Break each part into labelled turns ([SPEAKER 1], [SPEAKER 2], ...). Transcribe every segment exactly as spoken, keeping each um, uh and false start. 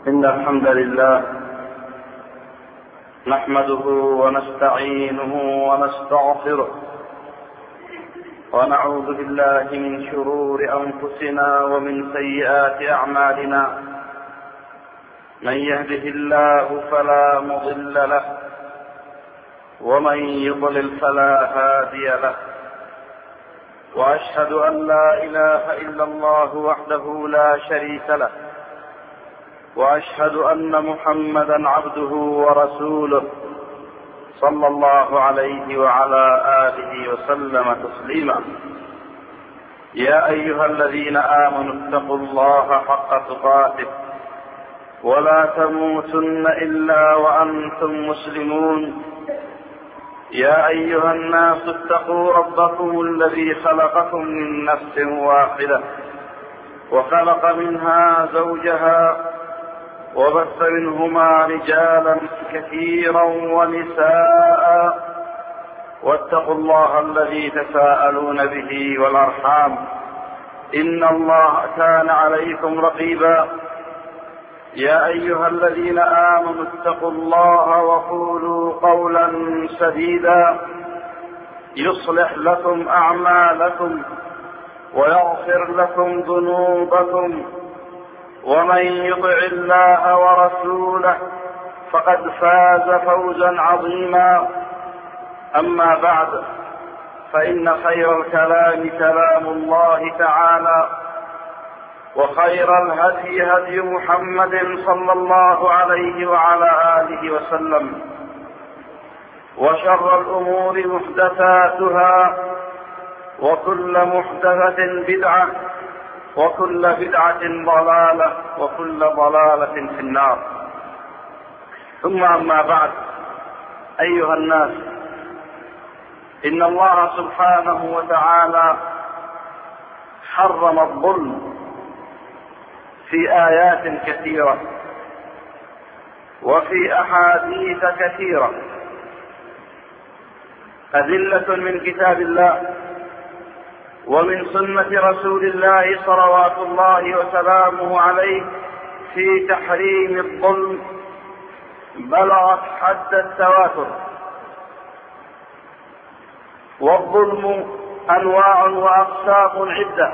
[SPEAKER 1] إن الحمد لله نحمده ونستعينه ونستغفره ونعوذ بالله من شرور أنفسنا ومن سيئات أعمالنا. من يهده الله فلا مضل له ومن يضلل فلا هادي له، وأشهد أن لا إله إلا الله وحده لا شريك له، وأشهد أن محمدا عبده ورسوله صلى الله عليه وعلى آله وسلم تسليما. يا أيها الذين آمنوا اتقوا الله حق تقاته ولا تموتن إلا وأنتم مسلمون. يا أيها الناس اتقوا ربكم الذي خلقكم من نفس واحدة وخلق منها زوجها وبث منهما رجالا كثيرا ونساء، واتقوا الله الذي تساءلون به والأرحام إن الله كان عليكم رقيبا. يا أيها الذين آمنوا اتقوا الله وقولوا قولا سديدا يصلح لكم أعمالكم ويغفر لكم ذنوبكم، ومن يطع الله ورسوله فقد فاز فوزا عظيما. أما بعد، فإن خير الكلام كلام الله تعالى، وخير الهدي هدي محمد صلى الله عليه وعلى آله وسلم، وشر الأمور محدثاتها، وكل محدثة بدعة، وكل بدعة ضلالة، وكل ضلالة في النار. ثم أما بعد، أيها الناس، إن الله سبحانه وتعالى حرم الظلم في آيات كثيرة وفي أحاديث كثيرة، أدلة من كتاب الله ومن سنة رسول الله صلوات الله وسلامه عليه في تحريم الظلم بلغت حد التواتر. والظلم أنواع وأقسام عدة.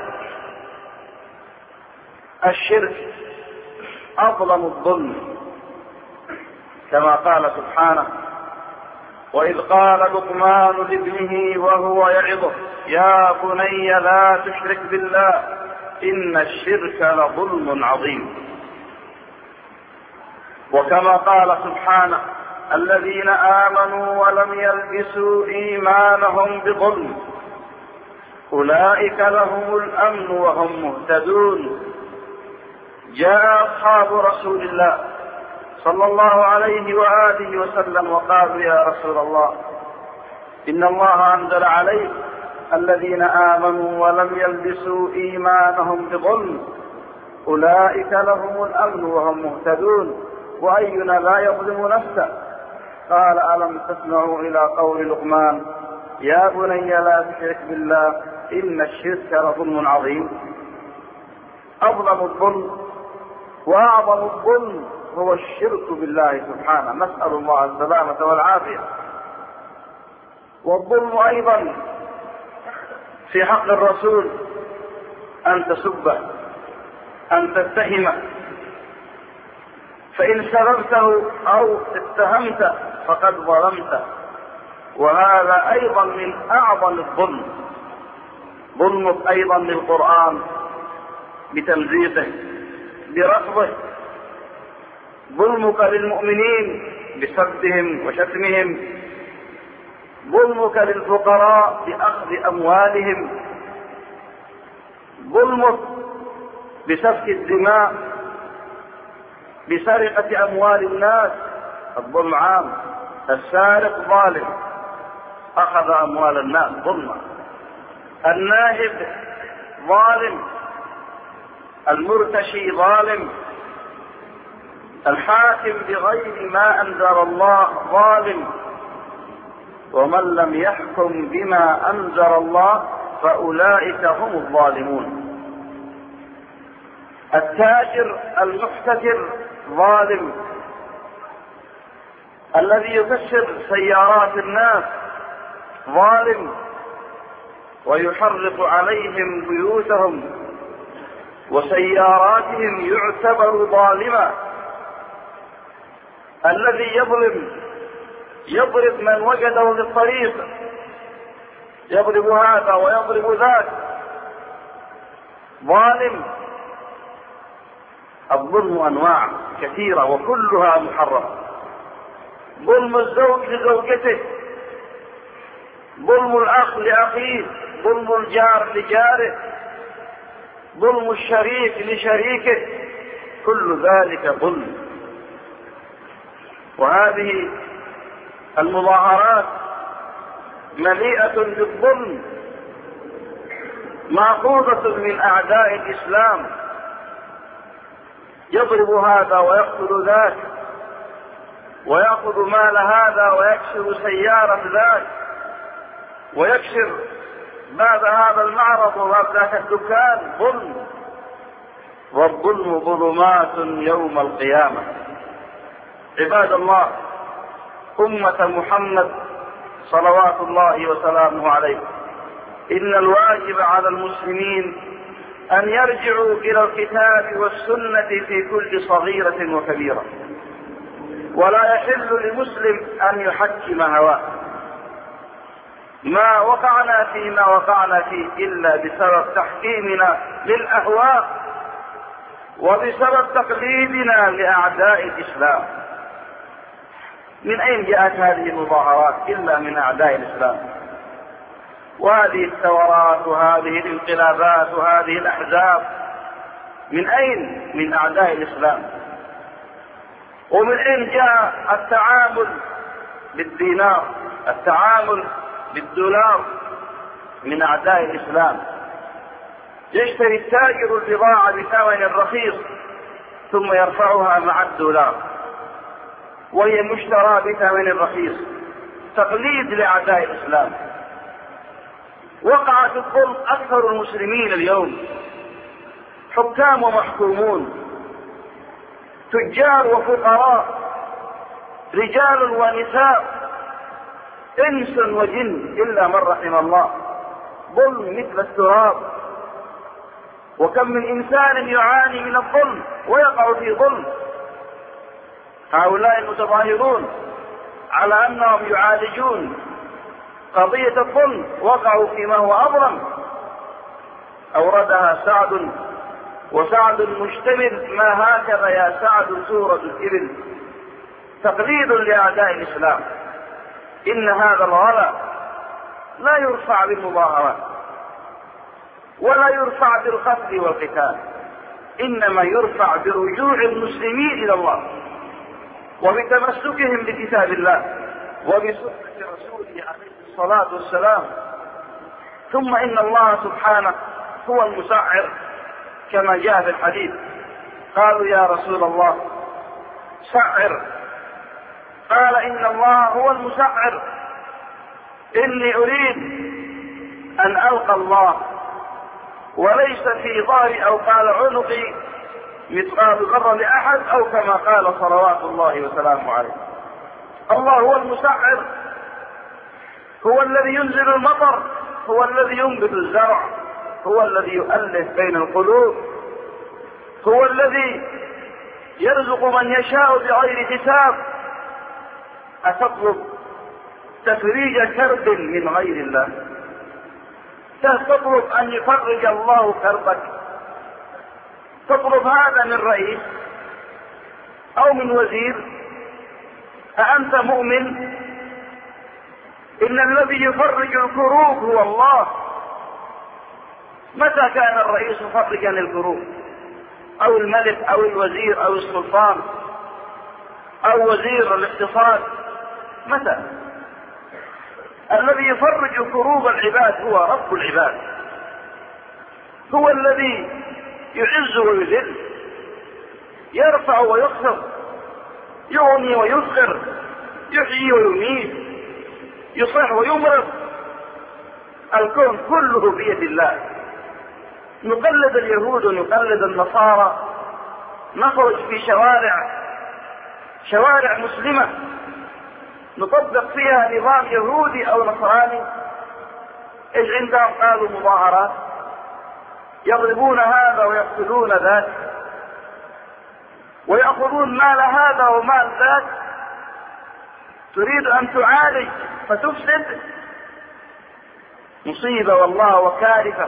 [SPEAKER 1] الشرك أظلم الظلم، كما قال سبحانه: وإذ قال لقمان لابنه وهو يعظه يا بني لا تشرك بالله إن الشرك لظلم عظيم. وكما قال سبحانه: الذين آمنوا ولم يلبسوا إيمانهم بظلم أولئك لهم الأمن وهم مهتدون. جاء أصحاب رسول الله صلى الله عليه وآله وسلم وقالوا: يا رسول الله، إن الله أنزل عليك الذين آمنوا ولم يلبسوا إيمانهم بظلم أولئك لهم الأمن وهم مهتدون، وأينا لا يظلم نفسه؟ قال: ألم تسمعوا إلى قول لقمان يا بني لا تشرك بالله إن الشرك لظلم عظيم. أظلم الظلم وأعظم الظلم هو الشرك بالله سبحانه، نسأل الله السلامة والعافية. والظلم أيضا في حق الرسول أن تسبه، أن تتهمه، فإن سببته أو اتهمته فقد ظلمته، وهذا أيضا من أعظم الظلم. ظلمك أيضا للقرآن بتمزيقه برفضه، ظلمك للمؤمنين بسبهم وشتمهم، ظلمك للفقراء بأخذ أموالهم، ظلمك بسفك الدماء بسرقة أموال الناس. الظلم عام، السارق ظالم أخذ أموال الناس ظلما، الناهب ظالم، المرتشي ظالم، الحاكم بغير ما أنزل الله ظالم، ومن لم يحكم بما أنزل الله فأولئك هم الظالمون. التاجر المحتكر ظالم، الذي يكسر سيارات الناس ظالم ويحرق عليهم بيوتهم وسياراتهم يعتبر ظالما. الذي يظلم يضرب من وجده في الطريق، يضرب هذا ويضرب ذاك، ظالم. الظلم أنواع كثيرة وكلها محرمة. ظلم الزوج لزوجته، ظلم الأخ لأخيه، ظلم الجار لجاره، ظلم الشريك لشريكه، كل ذلك ظلم. وهذه المظاهرات مليئة بالظلم، مأخوذة من أعداء الإسلام، يضرب هذا ويقتل ذاك، ويأخذ مال هذا ويكسر سيارة ذاك، ويكسر بعد هذا المعرض وبعد ذاك الدكان. ظلم، والظلم ظلمات يوم القيامة. عباد الله، أمة محمد صلوات الله وسلامه عليه، إن الواجب على المسلمين أن يرجعوا إلى الكتاب والسنة في كل صغيرة وكبيرة، ولا يحل لمسلم أن يحكم هواه. ما وقعنا فيما وقعنا فيه إلا بسبب تحكيمنا للأهواء وبسبب تقليدنا لأعداء الإسلام. من أين جاءت هذه المظاهرات إلا من أعداء الإسلام؟ وهذه الثورات وهذه الانقلابات وهذه الأحزاب من أين؟ من أعداء الإسلام. ومن أين جاء التعامل بالدينار، التعامل بالدولار؟ من أعداء الإسلام. يشتري التاجر البضاعة بثمن رخيص ثم يرفعها مع الدولار وهي مشترى بثمن رخيص، تقليد لأعداء الإسلام. وقع في الظلم أكثر المسلمين اليوم، حكام ومحكومون، تجار وفقراء، رجال ونساء، إنس وجن إلا من رحم الله. ظلم مثل التراب. وكم من إنسان يعاني من الظلم ويقع في ظلم. هؤلاء المتظاهرون على أنهم يعالجون قضية الظلم وقعوا فيما هو أظلم. أوردها سعد، وسعد مشتمل ما هكذا يا سعد سورة الإبل، تقليد لأعداء الإسلام. إن هذا الغلا لا يرفع بالمظاهرات ولا يرفع بالقتل والقتال، إنما يرفع برجوع المسلمين إلى الله وبتمسكهم بكتاب الله وبسنة رسوله عليه الصلاة والسلام. ثم إن الله سبحانه هو المسعر كما جاء في الحديث. قالوا يا رسول الله سعر، قال إن الله هو المسعر، إني أريد أن ألقى الله وليس في ظهري أو قال عنقي مثقال ذرة لأحد، أو كما قال صلوات الله وسلامه عليه. الله هو المسعر، هو الذي ينزل المطر، هو الذي ينبت الزرع، هو الذي يؤلف بين القلوب، هو الذي يرزق من يشاء بغير حساب. أتطلب تفريج كرب من غير الله؟ تطلب أن يفرج الله كربك؟ تطلب هذا من رئيس أو من وزير؟ أأنت مؤمن؟ إن الذي يفرج الكروب هو الله. متى كان الرئيس مفرجا للكروب، أو الملك أو الوزير أو السلطان أو وزير الاقتصاد؟ متى؟ الذي يفرج كروب العباد هو رب العباد، هو الذي يعز ويذل، يرفع ويخفض، يغني ويفقر، يحيي ويميت، يصح ويمرض. الكون كله بيد الله. نقلد اليهود ونقلد النصارى، نخرج في شوارع شوارع مسلمة نطبق فيها نظام يهودي أو نصراني. إيش عندهم؟ قالوا مظاهرات، يضربون هذا ويقتلون ذاك ويأخذون مال هذا ومال ذاك. تريد أن تعالج فتفسد؟ مصيبة والله وكارثة.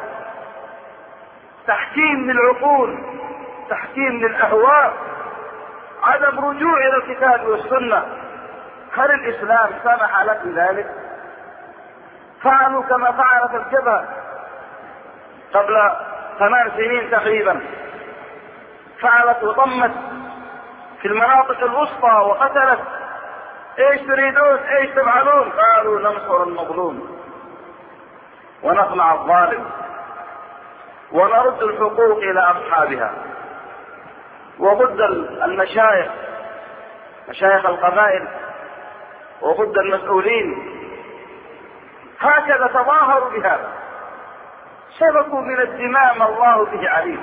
[SPEAKER 1] تحكيم للعقول، تحكيم للأهواء، عدم رجوع إلى الكتاب والسنة. هل الإسلام سمح لك بذلك؟ فعلوا كما فعلت الجبهة قبل ثمان سنين تقريبا، فعلت وضمت في المناطق الوسطى وقتلت. ايش تريدون؟ ايش تفعلون؟ قالوا ننصر المظلوم ونقمع الظالم ونرد الحقوق الى اصحابها. وضد المشايخ، مشايخ القبائل، وضد المسؤولين. هكذا تظاهروا بهذا، سبقوا من الدماء ما الله به عليم.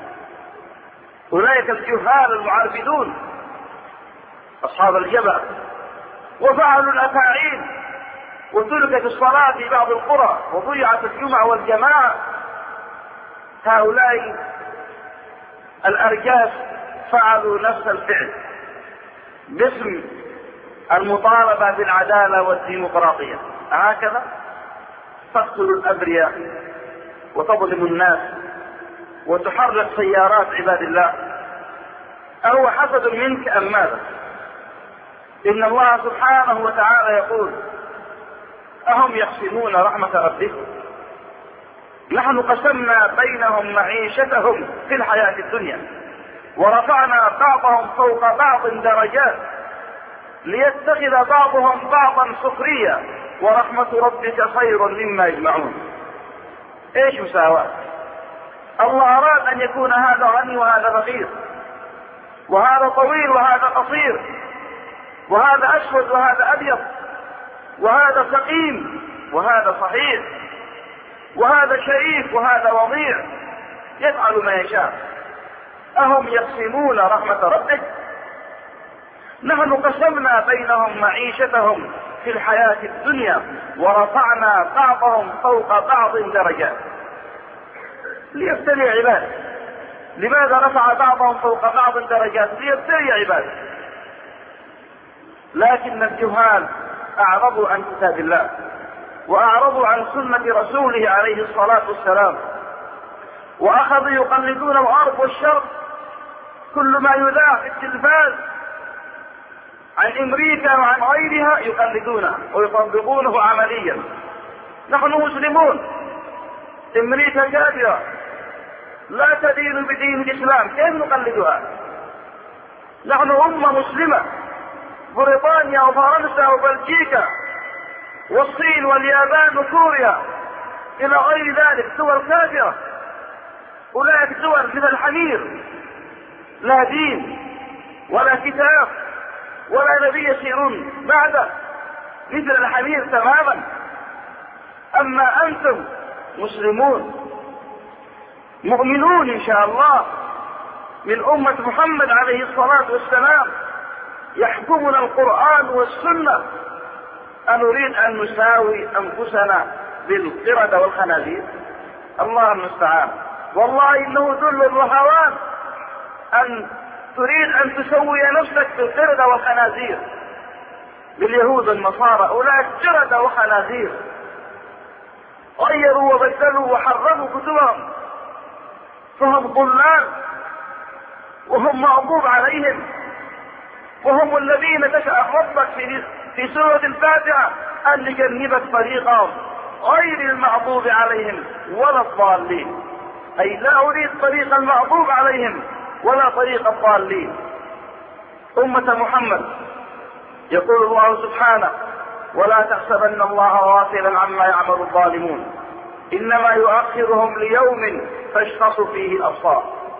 [SPEAKER 1] أولئك الجهال المعرفدون أصحاب الجبل، وفعلوا الأفاعيل، وتركت الصلاة في بعض القرى، وضيعت الجمعة والجماعة. هؤلاء الأرجاس فعلوا نفس الفعل باسم المطالبة بالعدالة والديمقراطية. هكذا تقتل الأبرياء وتظلم الناس وتحرك سيارات عباد الله. أهو حسد منك أم ماذا؟ إن الله سبحانه وتعالى يقول: أهم يقسمون رحمة ربهم نحن قسمنا بينهم معيشتهم في الحياة الدنيا ورفعنا بعضهم فوق بعض درجات ليتخذ بعضهم بعضا سخريا ورحمة ربك خير مما يجمعون. ايش مساواة؟ الله أراد أن يكون هذا غني وهذا فقير، وهذا طويل وهذا قصير، وهذا أسود وهذا أبيض، وهذا سقيم وهذا صحيح، وهذا شريف وهذا وضيع، يفعل ما يشاء. أهم يقسمون رحمة ربك نحن قسمنا بينهم معيشتهم في الحياة الدنيا ورفعنا بعضهم فوق بعض درجات ليبتلي عباده. لماذا رفع بعضهم فوق بعض درجات؟ ليبتلي عباده. لكن الجهال أعرضوا عن كتاب الله وأعرضوا عن سنة رسوله عليه الصلاة والسلام، وأخذوا يقلدون الغرب والشرق. كل ما يذاع في التلفاز عن أمريكا وعن غيرها يقلدونه ويطبقونه عمليا. نحن مسلمون، أمريكا كافرة لا تدين بدين الإسلام، كيف نقلدها؟ نحن أمة مسلمة، بريطانيا وفرنسا وبلجيكا والصين واليابان وكوريا إلى غير ذلك دول كافرة. أولئك دول مثل الحمير، لا دين ولا كتاب ولا نبي يسيرون بعده، مثل الحمير تماما. أما أنتم مسلمون مؤمنون إن شاء الله من أمة محمد عليه الصلاة والسلام، يحكمنا القرآن والسنة، أنريد أن نساوي أنفسنا بالقردة والخنازير؟ الله المستعان. والله إنه ذل الرهوان أن تريد أن تسوي نفسك بالقردة والخنازير، باليهود والنصارى. أولئك قردة وخنازير، غيروا وبدلوا وحرفوا كتبهم، فهم ضلال وهم مغضوب عليهم، وهم الذين تشاء ربك في في سورة الفاتحة أن يجنبك طريقهم غير المغضوب عليهم ولا الضالين. أي لا أريد طريق المغضوب عليهم ولا طريق الضالين. أمة محمد يقول الله سبحانه: ولا تحسبن الله غافلا عما يعمل الظالمون إنما يؤخرهم ليوم تشخص فيه الأبصار.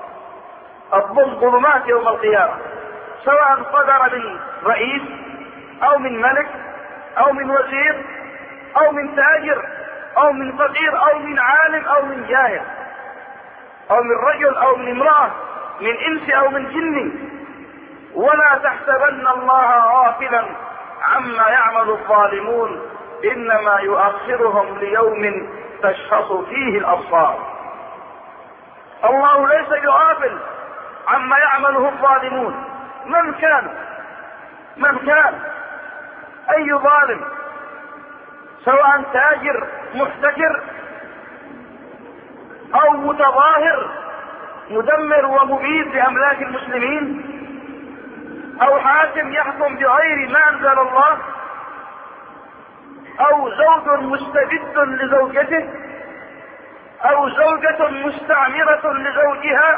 [SPEAKER 1] الظلم ظلمات يوم القيامة، سواء صدر من رئيس أو من ملك أو من وزير أو من تاجر أو من فقير أو من عالم أو من جاهل. أو من رجل أو من امرأة، من إنس أو من جن. ولا تحسبن الله غافلا عما يعمل الظالمون إنما يؤخرهم ليوم تشخص فيه الأبصار. الله ليس بغافل عما يعمله الظالمون، من كان من كان أي ظالم، سواء تاجر محتكر أو متظاهر مدمر ومبيد لأملاك المسلمين، أو حاكم يحكم بغير ما أنزل الله، أو زوج مستبد لزوجته، أو زوجة مستعمرة لزوجها.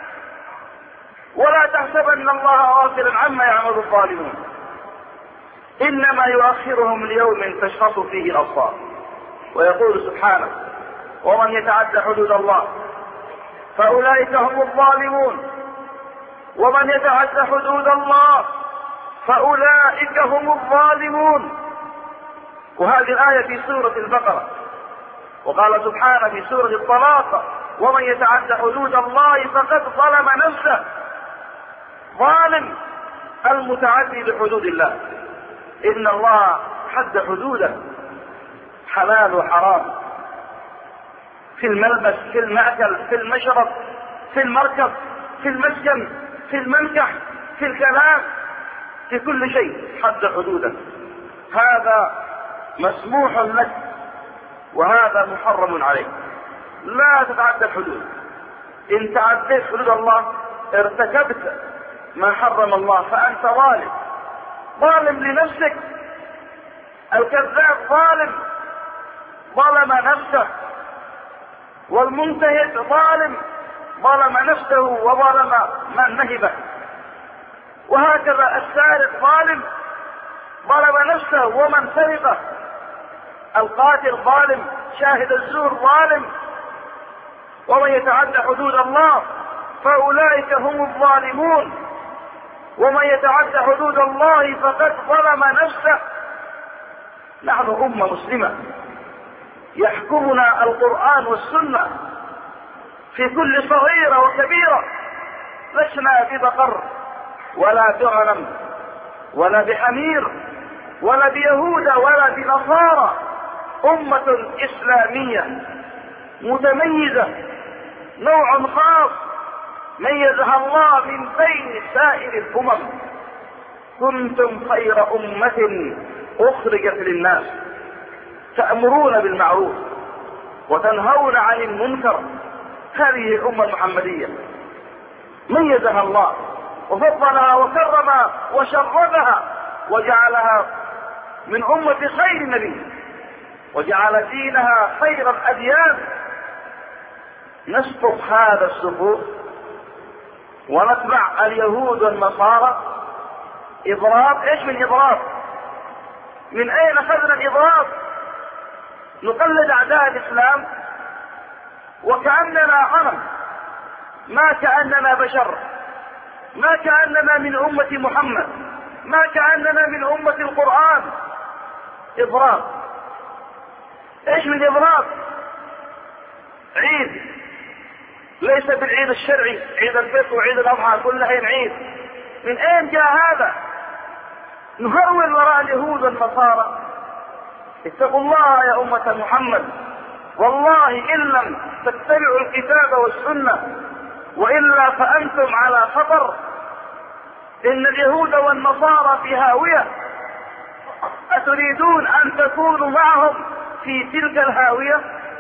[SPEAKER 1] ولا تحسبن الله غافلا عما يعمل الظالمون إنما يؤخرهم ليوم تشخص فيه الأبصار. ويقول سبحانه: ومن يتعد حدود الله فأولئك هم الظالمون. ومن يتعد حدود الله فأولئك هم الظالمون. وهذه الآية في سورة البقرة. وقال سبحانه في سورة الطلاق: ومن يتعد حدود الله فقد ظلم نفسه. ظالم المتعدي لحدود الله. إن الله حد حدوده، حلال وحرام، في الملبس، في المأكل، في المشرب، في المركب، في المسكن، في المنكح، في الكلام، في كل شيء حد حدوده. هذا مسموح لك وهذا محرم عليك. لا تتعدى الحدود. إن تعديت حدود الله ارتكبت ما حرم الله فأنت ظالم، ظالم لنفسك. الكذاب ظالم، ظلم نفسه. والمنتهك ظالم، ظلم نفسه وظلم من نهبه. وهكذا السارق ظالم، ظلم نفسه ومن سرقه. القاتل ظالم، شاهد الزور ظالم. ومن يتعدى حدود الله فأولئك هم الظالمون. ومن يتعدى حدود الله فقد ظلم نفسه. نحن أمة مسلمة يحكمنا القرآن والسنة في كل صغيرة وكبيرة. لسنا ببقر ولا بغنم ولا بحمير ولا بيهود ولا بنصارى. أمة إسلامية متميزة، نوع خاص ميزها الله من بين سائر الأمم. كنتم خير أمة أخرجت للناس تأمرون بالمعروف وتنهون عن المنكر. هذه الأمة المحمدية ميزها الله وفضلها وكرمها وشرفها وجعلها من أمة خير النبي، وجعل دينها خير الأديان. نسقط هذا السقوط ونتبع اليهود والنصارى. إضراب. إيش من إضراب؟ من أين أخذنا الإضراب؟ نقلد أعداء الإسلام وكأننا غنم، ما كأننا بشر، ما كأننا من أمة محمد، ما كأننا من أمة القرآن. إضراب. إيش من إضراب؟ عيد ليس بالعيد الشرعي، عيد الفطر وعيد الأضحى كلها عيد. من أين جاء هذا؟ نهرول وراء اليهود والنصارى. اتقوا الله يا أمة محمد، والله إن لم تتبعوا الكتاب والسنة وإلا فأنتم على خطر. إن اليهود والنصارى في هاوية، أتريدون أن تكونوا معهم في تلك الهاوية؟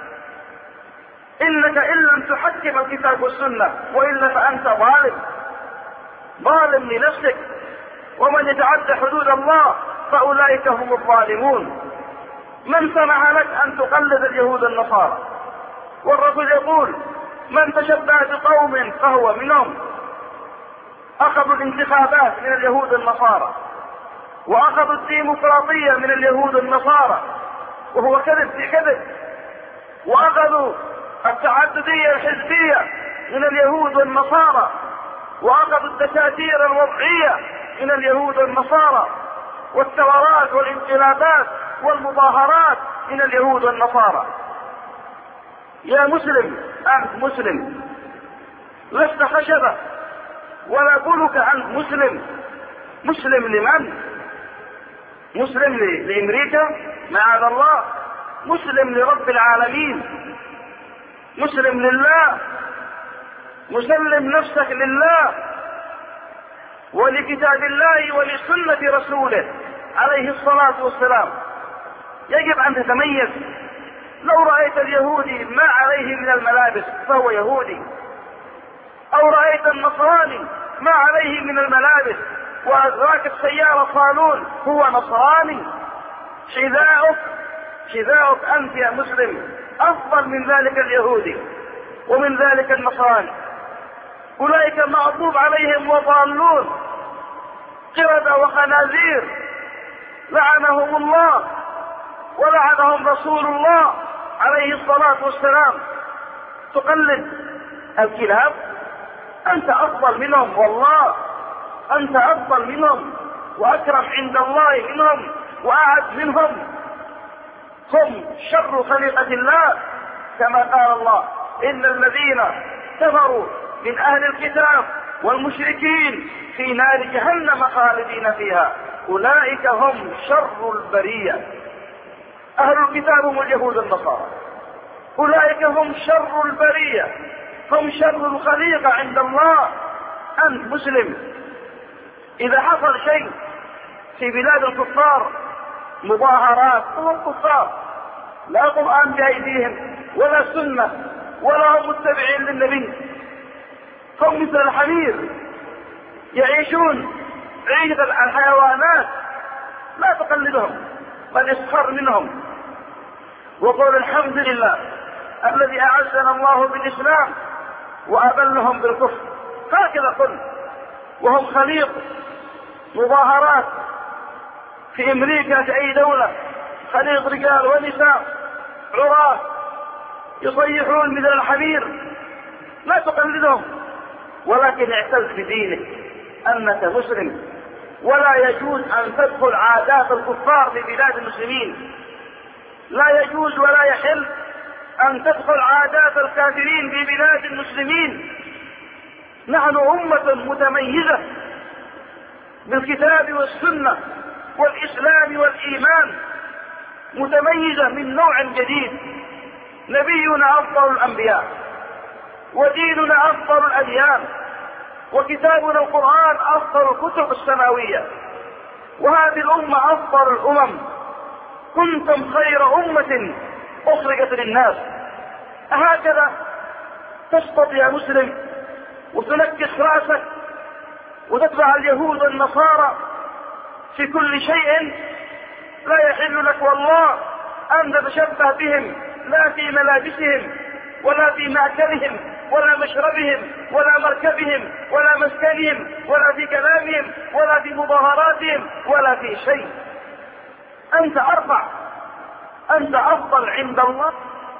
[SPEAKER 1] إنك إن لم تحكم الكتاب والسنة وإلا فأنت ظالم، ظالم لنفسك. ومن يتعدى حدود الله فأولئك هم الظالمون. من سمح لك أن تقلد اليهود النصارى؟ والرسول يقول: من تشبه بقوم فهو منهم. أخذوا الانتخابات من اليهود النصارى، وأخذوا الديمقراطية من اليهود النصارى، وهو كذب في كذب. وأخذوا التعددية الحزبية من اليهود والنصارى، وأخذوا الدساتير الوضعية من اليهود والنصارى، والثورات والانقلابات والمظاهرات من اليهود والنصارى. يا مسلم، أنت مسلم، لست خشبة ولا بلك أنت مسلم. مسلم لمن؟ مسلم لأمريكا معاذ الله؟ مسلم لرب العالمين، مسلم لله، مسلم نفسك لله ولكتاب الله ولسنة رسوله عليه الصلاة والسلام. يجب أن تتميز. لو رأيت اليهودي ما عليه من الملابس فهو يهودي، أو رأيت النصراني ما عليه من الملابس وراكب سيارة صالون هو نصراني. حذاؤك حذاؤك أنت يا مسلم أفضل من ذلك اليهودي ومن ذلك النصراني. أولئك مغضوب عليهم وضالون، قردة وخنازير، لعنهم الله ولعنهم رسول الله عليه الصلاة والسلام. تقلد الكلاب؟ أنت أفضل منهم، والله أنت أفضل منهم وأكرم عند الله منهم وأعز منهم. هم شر خليقة الله كما قال الله: إن الذين كفروا من أهل الكتاب والمشركين في نار جهنم خالدين فيها أولئك هم شر البرية. أهل الكتاب هم اليهود النصارى، أولئك هم شر البرية، هم شر الخليقة عند الله. أنت مسلم، إذا حصل شيء في بلاد الكفار مظاهرات، هم كفار لا قرآن بأيديهم ولا سنة ولا هم متبعين للنبي، هم مثل الحمير يعيشون عيشة الحيوانات. لا تقلدهم بل اسخر منهم وقول الحمد لله الذي أعزنا الله بالإسلام وأذلهم بالكفر. هكذا قل. وهم خليط مظاهرات في أمريكا في أي دولة، خليط رجال ونساء عراة يصيحون مثل الحمير. لا تقلدهم ولكن اعتز بدينك أنك مسلم. ولا يجوز أن تدخل عادات الكفار في بلاد المسلمين، لا يجوز ولا يحل أن تدخل عادات الكافرين في بلاد المسلمين. نحن أمة متميزة بالكتاب والسنة والإسلام والإيمان، متميزة من نوع جديد. نبينا أفضل الأنبياء وديننا أفضل الأديان وكتابنا القرآن أفضل الكتب السماوية، وهذه الأمة أفضل الأمم. كنتم خير أمة أخرجت للناس. هكذا تسقط يا مسلم وتنكس رأسك وتتبع اليهود والنصارى في كل شيء؟ لا يحل لك والله أن تتشبه بهم، لا في ملابسهم ولا في مأكلهم ولا مشربهم ولا مركبهم ولا مسكنهم ولا في كلامهم ولا في مظاهراتهم ولا في شيء. أنت أرفع، أنت أفضل عند الله،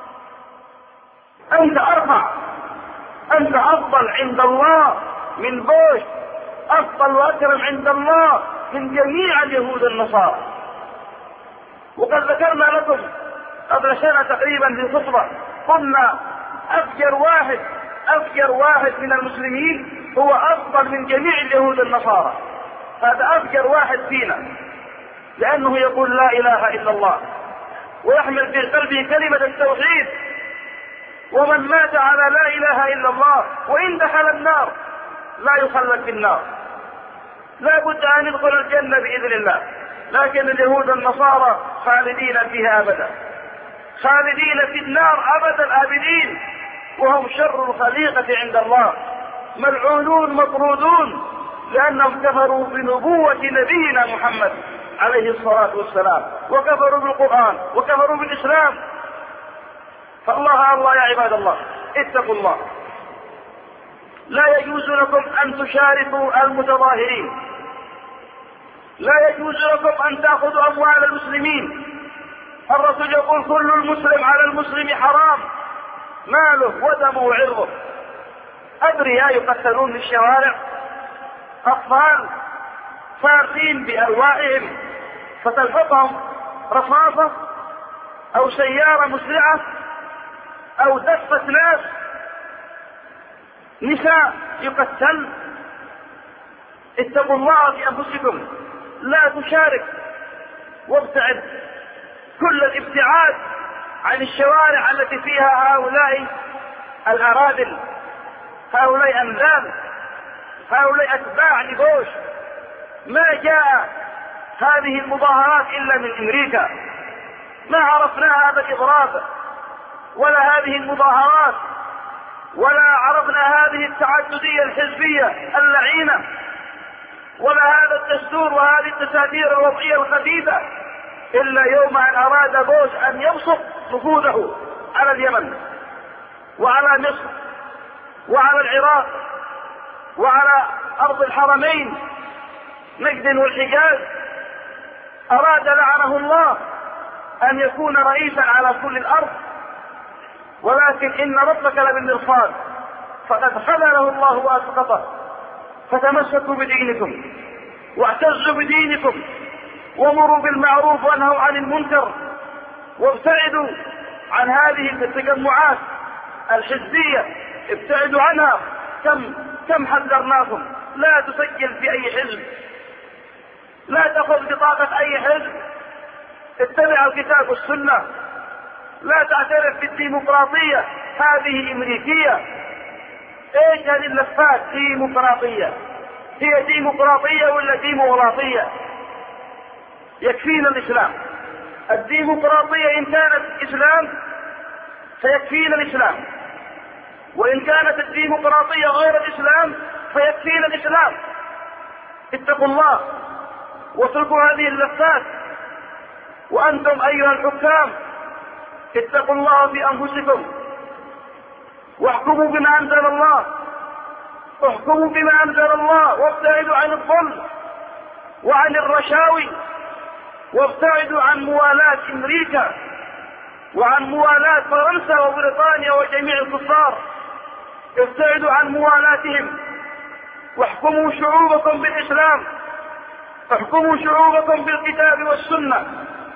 [SPEAKER 1] أنت أرفع، أنت أفضل عند الله من بوش، أفضل وأكرم عند الله من جميع اليهود النصارى. وقد ذكرنا لكم قبل سنة تقريبا في خطبة، قلنا أفجر واحد أفجر واحد من المسلمين هو أفضل من جميع اليهود النصارى. هذا أفجر واحد فينا، لأنه يقول لا إله إلا الله ويحمل في قلبه كلمة التوحيد. ومن مات على لا إله إلا الله وإن دخل النار لا يخلد في النار، لا بد أن يدخل الجنة بإذن الله. لكن اليهود النصارى خالدين فيها أبدا، خالدين في النار أبد الآبدين، وهم شر الخليقة عند الله، ملعونون مطرودون لأنهم كفروا بنبوة نبينا محمد عليه الصلاة والسلام، وكفروا بالقرآن وكفروا بالإسلام. فالله الله يا عباد الله اتقوا الله. لا يجوز لكم أن تشاركوا المتظاهرين، لا يجوز لكم أن تأخذوا أموال المسلمين. الرسول يقول كل المسلم على المسلم حرام، ماله ودمه وعرضه. أبرياء يقتلون في الشوارع، أطفال فارقين بألوائهم فتلحقهم رصاصة أو سيارة مسرعة أو دفة ناس. نساء يقتل. اتقوا الله في أنفسكم، لا تشارك، وابتعد كل الابتعاد عن الشوارع التي فيها هؤلاء الأراذل، هؤلاء أنذال، هؤلاء أتباع لبوش. ما جاء هذه المظاهرات إلا من أمريكا، ما عرفنا هذا الإضراب ولا هذه المظاهرات، ولا عرفنا هذه التعددية الحزبية اللعينة، ولا هذا الدستور وهذه التساتير الوضعية الخبيثة، إلا يوم أن أراد بوش أن يبسط نفوذه على اليمن وعلى مصر وعلى العراق وعلى أرض الحرمين نجد والحجاز. أراد لعنه الله أن يكون رئيسا على كل الأرض، ولكن إن ربك لبالمرصاد، فقد خذله الله وأسقطه. فتمسكوا بدينكم واعتزوا بدينكم، وامروا بالمعروف وانهوا عن المنكر، وابتعدوا عن هذه التجمعات الحزبية، ابتعدوا عنها. كم كم حذرناكم، لا تسجل في أي حزب، لا تأخذ بطاقة أي حزب، اتبع الكتاب والسنة، لا تعترف بالديمقراطية، هذه أمريكية. ايش هذه اللفات؟ ديمقراطية، هي ديمقراطية ولا ديمقراطية؟ يكفينا الإسلام. الديمقراطية إن كانت إسلام فيكفينا الإسلام، وإن كانت الديمقراطية غير الإسلام فيكفينا الإسلام. اتقوا الله واتركوا هذه اللفات. وأنتم أيها الحكام اتقوا الله في أنفسكم، واحكموا بما أنزل الله، احكموا بما أنزل الله، وابتعدوا عن الظلم وعن الرشاوي، وابتعدوا عن موالاة أمريكا وعن موالاة فرنسا وبريطانيا وجميع الكفار. ابتعدوا عن موالاتهم، واحكموا شعوبكم بالإسلام، احكموا شعوبكم بالكتاب والسنة.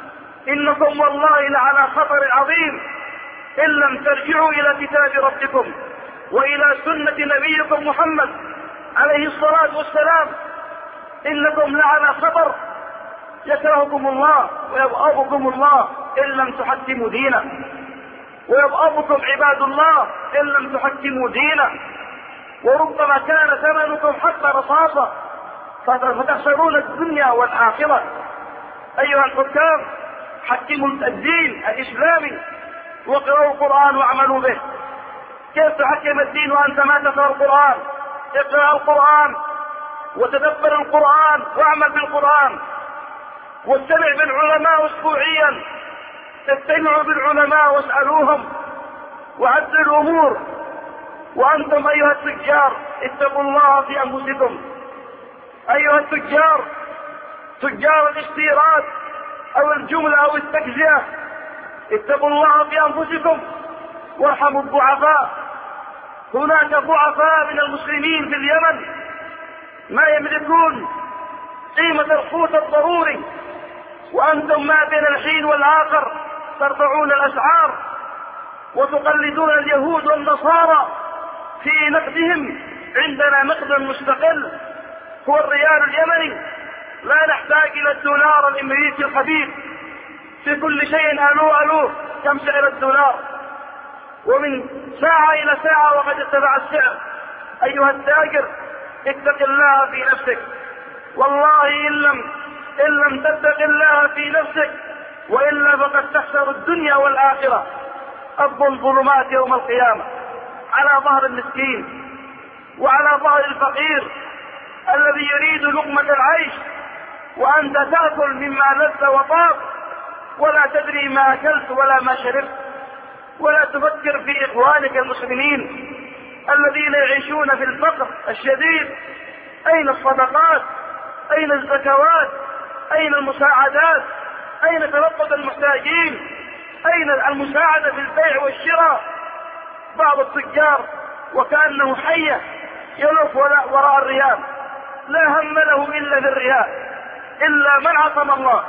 [SPEAKER 1] إنكم والله لعلى خطر عظيم إن لم ترجعوا إلى كتاب ربكم وإلى سنة نبيكم محمد عليه الصلاة والسلام. إنكم لعلى خطر، يكرهكم الله ويبغضكم الله إن لم تحكموا دينه، ويبغضكم عباد الله إن لم تحكموا دينه، وربما كان ثمنكم حتى رصاصة فتخسرون الدنيا والآخرة. أيها الحكام حكموا الدين الإسلامي، واقرأوا القرآن واعملوا به. كيف تحكم الدين وأنت ما تقرأ القرآن؟ اقرأ القرآن وتدبر القرآن واعمل بالقرآن، واستمع بالعلماء اسبوعيا، استمعوا بالعلماء واسألوهم وعدلوا الأمور. وأنتم أيها التجار اتقوا الله في أنفسكم. أيها التجار، تجار الاستيراد أو الجملة أو التجزئة، اتقوا الله في أنفسكم وارحموا الضعفاء. هناك ضعفاء من المسلمين في اليمن ما يملكون قيمة القوت الضروري، وأنتم ما بين الحين والآخر ترفعون الأسعار وتقلدون اليهود والنصارى في نقدهم. عندنا نقد مستقل هو الريال اليمني، لا نحتاج إلى الدولار الأمريكي الخبيث. في كل شيء ألو ألو كم سعر الدولار، ومن ساعة إلى ساعة وقد ارتفع السعر. أيها التاجر اتق الله في نفسك، والله إن لم إن لم تتق الله في نفسك وإلا فقد تخسر الدنيا والآخرة. أفضل الظلمات يوم القيامة على ظهر المسكين وعلى ظهر الفقير الذي يريد لقمة العيش، وأنت تأكل مما لذ وطاب ولا تدري ما أكلت ولا ما شربت، ولا تفكر في إخوانك المسلمين الذين يعيشون في الفقر الشديد. أين الصدقات؟ أين الزكوات؟ أين المساعدات؟ أين تلقف المحتاجين؟ أين المساعدة في البيع والشراء؟ بعض التجار وكأنه حية يلف وراء الريال، لا هم له إلا في الريال إلا من عصم الله.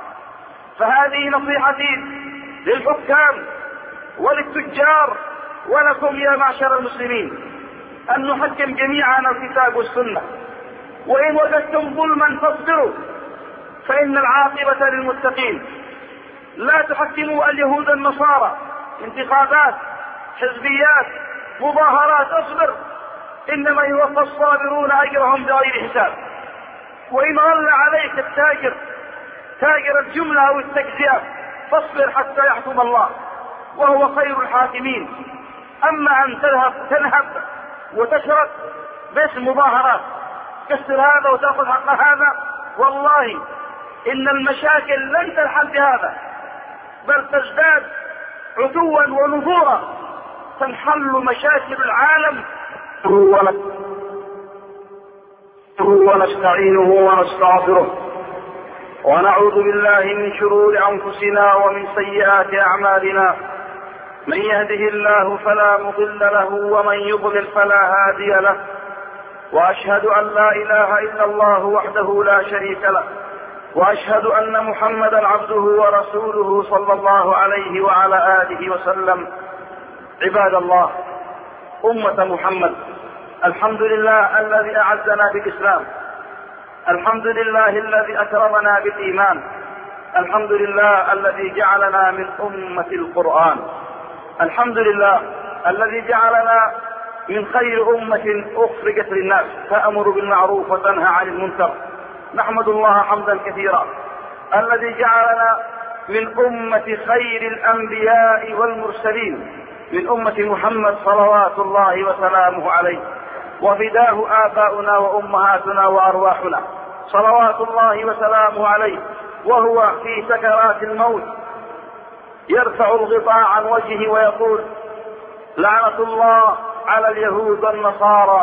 [SPEAKER 1] فهذه نصيحتي للحكام وللتجار ولكم يا معشر المسلمين. أن نحكم جميعا الكتاب والسنة، وإن وجدتم ظلما فاصبروا فإن العاقبة للمتقين. لا تحكموا اليهود النصارى، انتخابات، حزبيات، مظاهرات، اصبر، إنما يوفى الصابرون أجرهم بغير حساب. وإن غل عليك التاجر تاجر الجملة أو التجزئة فاصبر حتى يحكم الله وهو خير الحاكمين. أما أن تذهب تنهب وتشرد باسم مظاهرات، كسر هذا وتأخذ حق هذا، والله إن المشاكل لن تلحل بهذا بل تزداد عتوا ونفورا، تنحل مشاكل العالم. ونستعينه ونستغفره ونعوذ بالله من شرور أنفسنا ومن سيئات أعمالنا، من يهده الله فلا مضل له ومن يضلل فلا هادي له، وأشهد أن لا إله إلا الله وحده لا شريك له، وأشهد أن محمدا عبده ورسوله صلى الله عليه وعلى آله وسلم. عباد الله، أمة محمد، الحمد لله الذي أعزنا بالإسلام، الحمد لله الذي أكرمنا بالإيمان، الحمد لله الذي جعلنا من أمة القرآن، الحمد لله الذي جعلنا من خير أمة أخرجت للناس تأمر بالمعروف وتنهى عن المنكر. نحمد الله حمدا كثيرا الذي جعلنا من أمة خير الأنبياء والمرسلين، من أمة محمد صلوات الله وسلامه عليه، وفداه آباؤنا وأمهاتنا وأرواحنا صلوات الله وسلامه عليه، وهو في سكرات الموت يرفع الغطاء عن وجهه ويقول: لعنة الله على اليهود والنصارى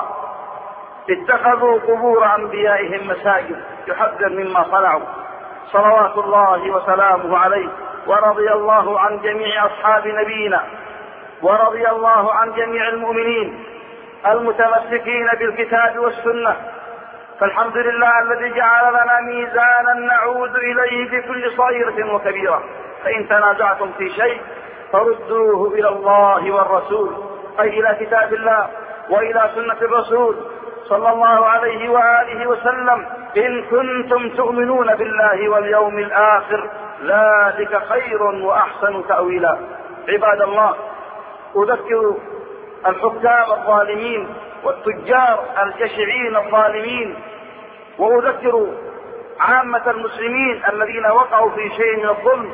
[SPEAKER 1] اتخذوا قبور أنبيائهم مساجد، يحذر مما صنعوا صلوات الله وسلامه عليه. ورضي الله عن جميع أصحاب نبينا، ورضي الله عن جميع المؤمنين المتمسكين بالكتاب والسنة. فالحمد لله الذي جعل لنا ميزانا نعود إليه في كل صغيرة وكبيرة، فإن تنازعتم في شيء فردوه إلى الله والرسول، أي إلى كتاب الله وإلى سنة الرسول صلى الله عليه وآله وسلم، إن كنتم تؤمنون بالله واليوم الآخر، ذلك خير وأحسن تأويلا. عباد الله، أذكر الحكام الظالمين والتجار الجشعين الظالمين، وأذكر عامة المسلمين الذين وقعوا في شيء من الظلم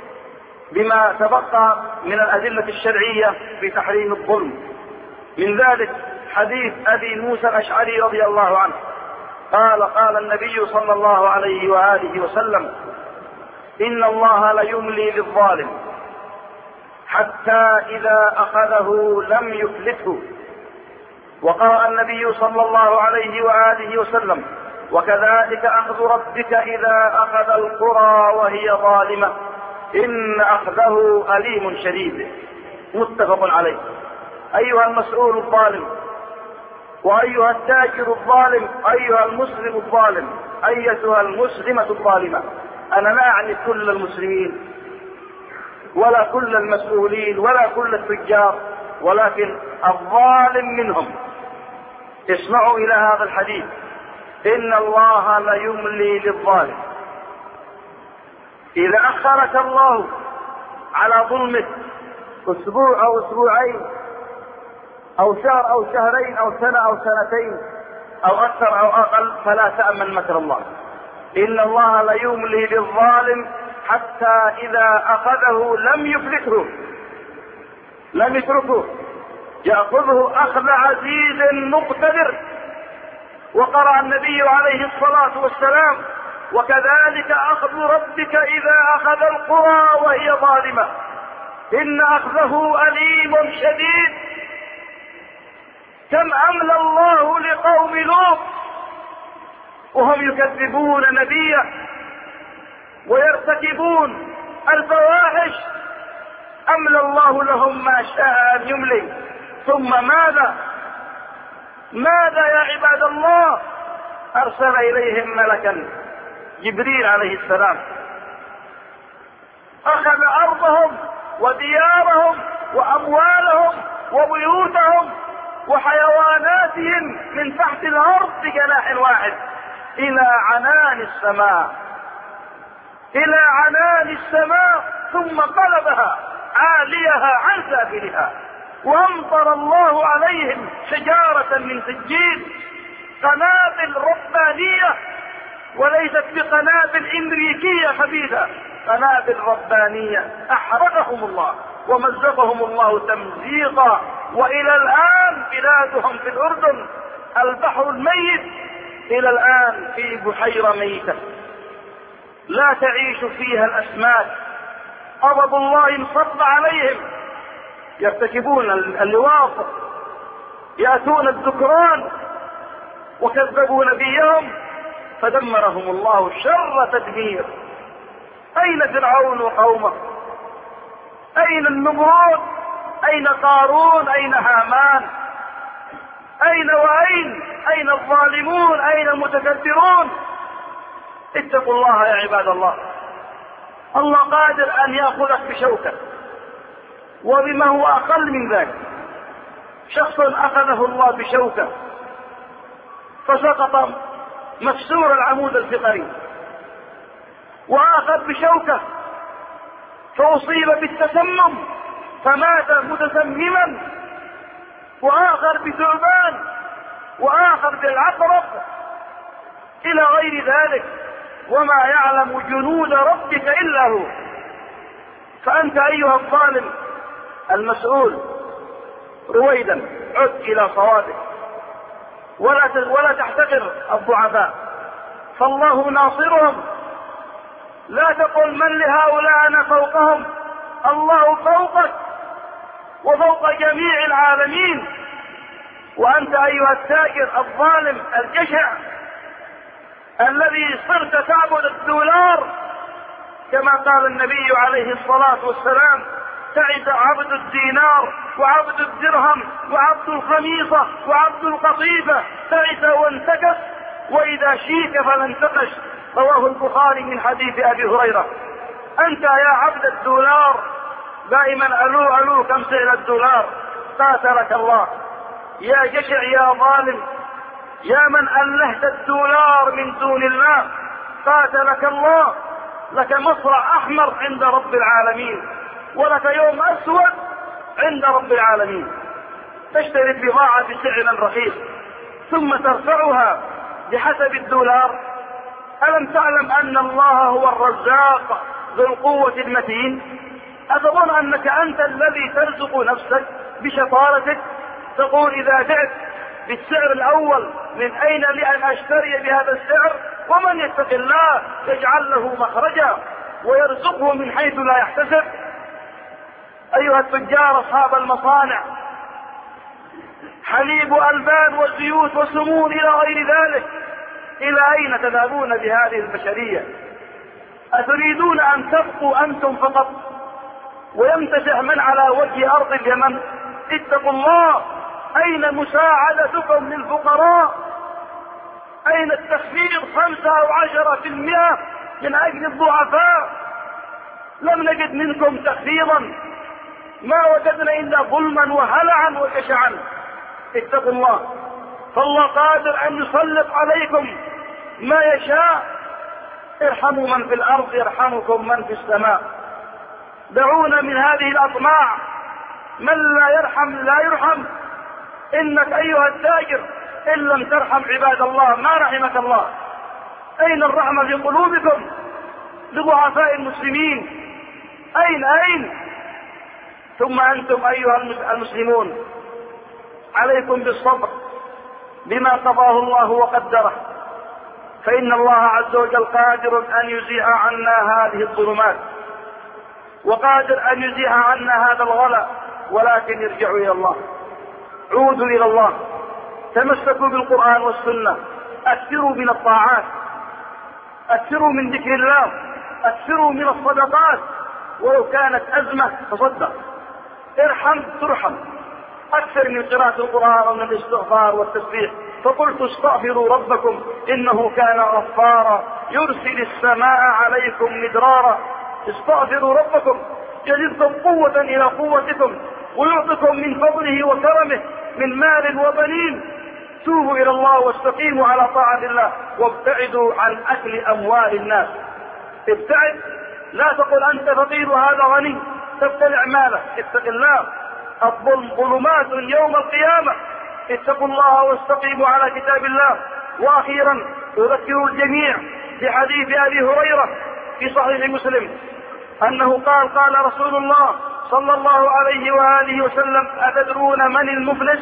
[SPEAKER 1] بما تبقى من الأدلة الشرعية في تحريم الظلم. من ذلك حديث أبي موسى الأشعري رضي الله عنه قال: قال النبي صلى الله عليه وآله وسلم: إن الله ليملي للظالم حتى إذا أخذه لم يفلته. وقرأ النبي صلى الله عليه وآله وسلم: وكذلك أخذ ربك إذا أخذ القرى وهي ظالمة إن أخذه أليم شديد. متفق عليه. أيها المسؤول الظالم، وأيها التاجر الظالم، أيها المسلم الظالم، أيتها المسلمة الظالمة، أنا لا أعني كل المسلمين ولا كل المسؤولين ولا كل التجار، ولكن الظالم منهم. اسمعوا إلى هذا الحديث: إن الله ليملي للظالم. إذا أخرك الله على ظلمك أسبوع أو أسبوعين أو شهر أو شهرين أو سنة أو سنتين أو أكثر أو أقل، فلا تأمن مكر الله. إن الله ليملي للظالم حتى إذا أخذه لم يفلته، لم يتركه، يأخذه أخذ عزيز مقتدر. وقرأ النبي عليه الصلاة والسلام: وكذلك أخذ ربك إذا أخذ القرى وهي ظالمة إن أخذه أليم شديد. كم أملى الله لقوم لوط وهم يكذبون نبيه ويرتكبون الفواحش، أملى الله لهم ما شاء أن يملي. ثم ماذا ماذا يا عباد الله؟ أرسل إليهم ملكا جبريل عليه السلام، أخذ أرضهم وديارهم وأموالهم وبيوتهم وحيواناتهم من تحت الأرض بجناح واحد إلى عنان السماء، إلى عنان السماء، ثم قلبها عاليها عن سافلها، وأمطر الله عليهم شجارة من سجيل، قنابل ربانية وليست بقنابل أمريكية خبيثة، قنابل ربانية أحرقهم الله ومزقهم الله تمزيقا. وإلى الآن بلادهم في الأردن البحر الميت إلى الآن في بحيرة ميتة لا تعيش فيها الأسماك، غضب الله انصب عليهم، يرتكبون اللواط، يأتون الذكران، وكذبوا نبيهم فدمرهم الله شر تدمير. أين فرعون وقومه؟ أين النمرود؟ أين قارون؟ أين هامان؟ أين وأين؟ أين الظالمون؟ أين المتكبرون؟ اتقوا الله يا عباد الله. الله قادر أن يأخذك بشوكة وبما هو أقل من ذلك. شخص أخذه الله بشوكة فسقط مكسور العمود الفقري، وآخر بشوكة فأصيب بالتسمم فمات متسمما، وآخر بثعبان، وآخر بالعقرب، إلى غير ذلك، وما يعلم جنود ربك إلا هو. فأنت أيها الظالم المسؤول رويدا عد إلى صوابك، ولا ولا تحتقر الضعفاء، فالله ناصرهم. لا تقل من لهؤلاء أنا فوقهم، الله فوقك وفوق جميع العالمين. وأنت أيها التاجر الظالم الجشع الذي صرت تعبد الدولار، كما قال النبي عليه الصلاة والسلام: تعس عبد الدينار وعبد الدرهم وعبد الخميصة وعبد القطيفة، تعس وانتكس، وإذا شيك فلا انتقش. رواه البخاري من حديث أبي هريرة. أنت يا عبد الدولار دائما ألو ألو كم سعر الدولار، قاتلك الله. يا جشع يا ظالم، يا من ألهت الدولار من دون الله، قاتلك الله. لك مصرع أحمر عند رب العالمين، ولك يوم أسود عند رب العالمين. تشتري البضاعة بسعر رخيص ثم ترفعها بحسب الدولار. ألم تعلم أن الله هو الرزاق ذو القوة المتين؟ أتظن أنك أنت الذي ترزق نفسك بشطارتك؟ تقول إذا جئت بالسعر الأول من أين لي أن أشتري بهذا السعر؟ ومن يتق الله يجعل له مخرجا ويرزقه من حيث لا يحتسب. أيها التجار أصحاب المصانع، حليب وألبان وزيوت وسمون إلى غير ذلك، إلى أين تذهبون بهذه البشرية؟ أتريدون أن تبقوا أنتم فقط ويمتسح من على وجه أرض اليمن؟ اتقوا الله. أين مساعدتكم للفقراء؟ أين التخفيض خمسة أو عشرة في المئة من أجل الضعفاء؟ لم نجد منكم تخفيضا، ما وجدنا إلا ظلما وهلعا وجشعا. اتقوا الله، فالله قادر أن يسلط عليكم ما يشاء. ارحموا من في الأرض يرحمكم من في السماء. دعونا من هذه الأطماع، من لا يرحم لا يرحم. إنك أيها التاجر إن لم ترحم عباد الله ما رحمك الله. أين الرحمة في قلوبكم لضعفاء المسلمين؟ أين أين؟ ثم أنتم أيها المسلمون عليكم بالصبر بما قضاه الله وقدره، فإن الله عز وجل قادر أن يزيح عنا هذه الظلمات، وقادر أن يزيح عنا هذا الغلا، ولكن ارجعوا إلى الله، عودوا إلى الله، تمسكوا بالقرآن والسنة، أكثروا من الطاعات، أكثروا من ذكر الله، أكثروا من الصدقات، ولو كانت أزمة تصدق. ارحم ترحم. أكثر من قراءة القرآن ومن الاستغفار والتسبيح. فقلت استغفروا ربكم إنه كان غفارا يرسل السماء عليكم مدرارا. استغفروا ربكم يزدكم قوة إلى قوتكم ويعطكم من فضله وكرمه من مال وبنين. توبوا إلى الله واستقيموا على طاعة الله وابتعدوا عن أكل أموال الناس. ابتعد، لا تقل أنت فقير وهذا غني تبتلع ماله. اتق الله، الظلم ظلمات يوم القيامة. اتقوا الله واستقيموا على كتاب الله. وأخيرا أذكر الجميع بحديث أبي هريرة في صحيح مسلم أنه قال قال رسول الله صلى الله عليه وآله وسلم: أتدرون من المفلس؟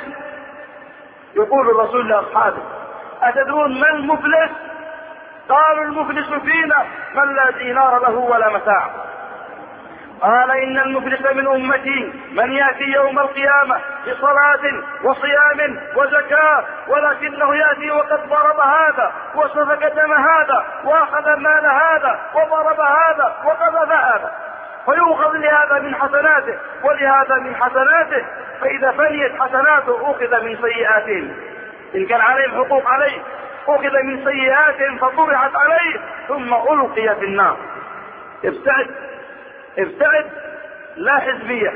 [SPEAKER 1] يقول الرسول لأصحابه: أتدرون من المفلس؟ قالوا: المفلس فينا من لا دينار له ولا متاع. قال: إن المفلس من أمتي من يأتي يوم القيامة بصلاة وصيام وزكاة، ولكنه يأتي وقد ضرب هذا وسفك دم هذا وأخذ مال هذا وضرب هذا وقذف هذا، فيؤخذ لهذا من حسناته ولهذا من حسناته، فإذا فنيت حسناته أخذ من سيئاتهم. إن كان عليهم حقوق عليه أخذ من سيئاتهم فطرحت عليه ثم ألقي في النار. ابتعد ابتعد، لا حزبية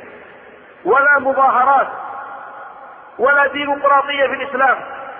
[SPEAKER 1] ولا مظاهرات ولا ديمقراطية في الإسلام.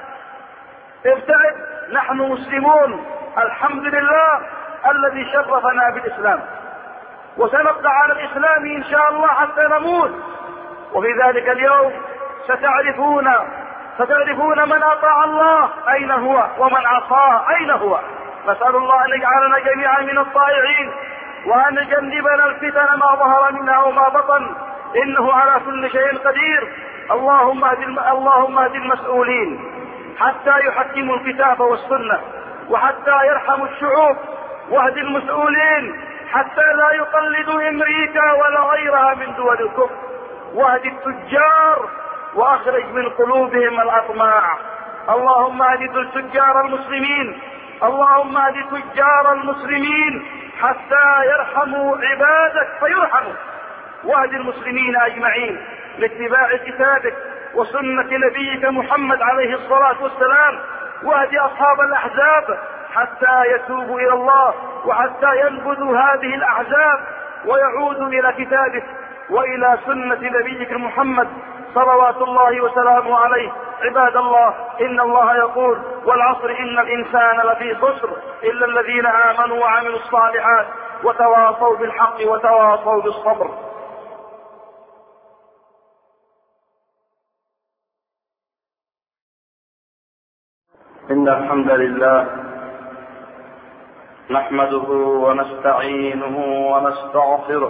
[SPEAKER 1] ابتعد، نحن مسلمون الحمد لله الذي شرفنا بالإسلام، وسنبقى على الإسلام إن شاء الله حتى نموت. وفي ذلك اليوم ستعرفون ستعرفون من أطاع الله أين هو ومن عصاه أين هو. نسأل الله أن يجعلنا جميعا من الطائعين، وأن يجنبنا الفتن ما ظهر منها وما بطن، إنه على كل شيء قدير. اللهم اهد اللهم اهد المسؤولين حتى يحكموا الكتاب والسنة وحتى يرحموا الشعوب، واهد المسؤولين حتى لا يقلدوا أمريكا ولا غيرها من دول الكفر، واهد التجار وأخرج من قلوبهم الأطماع. اللهم اهد تجار المسلمين اللهم اهد تجار المسلمين حتى يرحموا عبادك فيرحموا، واهد المسلمين أجمعين لاتباع كتابك وسنة نبيك محمد عليه الصلاة والسلام، واهد أصحاب الأحزاب حتى يتوبوا إلى الله وحتى ينبذوا هذه الأحزاب ويعودوا إلى كتابك وإلى سنة نبيك محمد صلوات الله وسلامه عليه. عباد الله، إن الله يقول: والعصر إن الإنسان لفي خسر إلا الذين آمنوا وعملوا الصالحات وتواصوا بالحق وتواصوا بالصبر. إن الحمد لله نحمده ونستعينه ونستغفره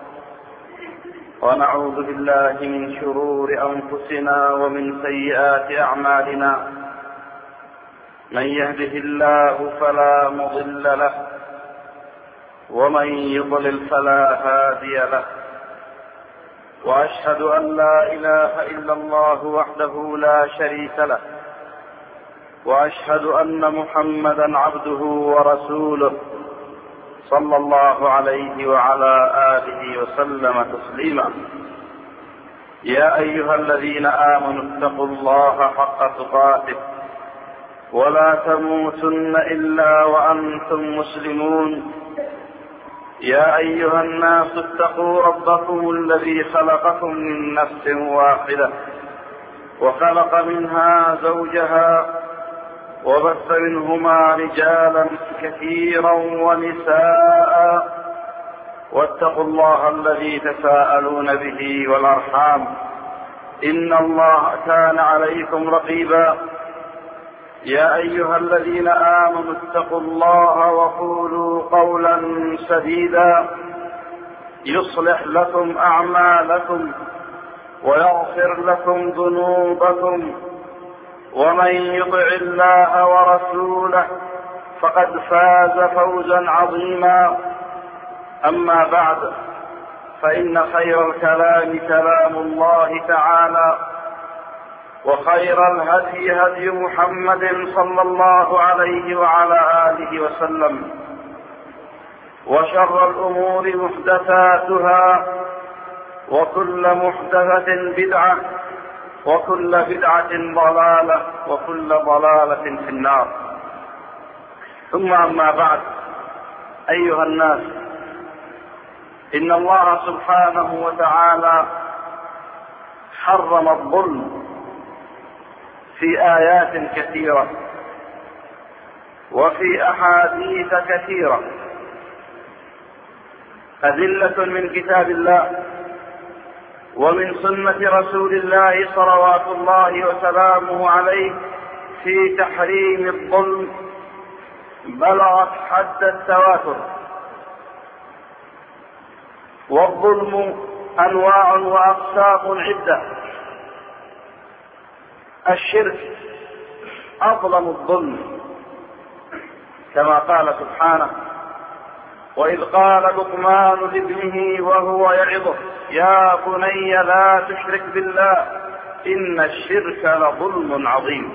[SPEAKER 1] ونعوذ بالله من شرور أنفسنا ومن سيئات أعمالنا. من يهده الله فلا مضل له ومن يضلل فلا هادي له، وأشهد أن لا إله إلا الله وحده لا شريك له، وأشهد أن محمدا عبده ورسوله صلى الله عليه وعلى آله وسلم تسليما. يا أيها الذين آمنوا اتقوا الله حق تقاته ولا تموتن إلا وأنتم مسلمون. يا أيها الناس اتقوا ربكم الذي خلقكم من نفس واحدة وخلق منها زوجها وبث منهما رجالا كثيرا ونساء، واتقوا الله الذي تساءلون به والأرحام إن الله كان عليكم رقيبا. يا أيها الذين آمنوا اتقوا الله وقولوا قولا سديدا يصلح لكم أعمالكم ويغفر لكم ذنوبكم، ومن يطع الله ورسوله فقد فاز فوزا عظيما. أما بعد، فإن خير الكلام كلام الله تعالى، وخير الهدي هدي محمد صلى الله عليه وعلى آله وسلم، وشر الأمور محدثاتها، وكل محدثة بدعة، وكل بدعة ضلالة، وكل ضلالة في النار. ثم أما بعد، أيها الناس، إن الله سبحانه وتعالى حرم الظلم في آيات كثيرة وفي أحاديث كثيرة، أدلة من كتاب الله ومن سنة رسول الله صلوات الله وسلامه عليه في تحريم الظلم بلغت حد التواتر. والظلم أنواع وأقسام عدة. الشرك أظلم الظلم، كما قال سبحانه: وإذ قال لقمان لابنه وهو يعظه يا بني لا تشرك بالله إن الشرك لظلم عظيم.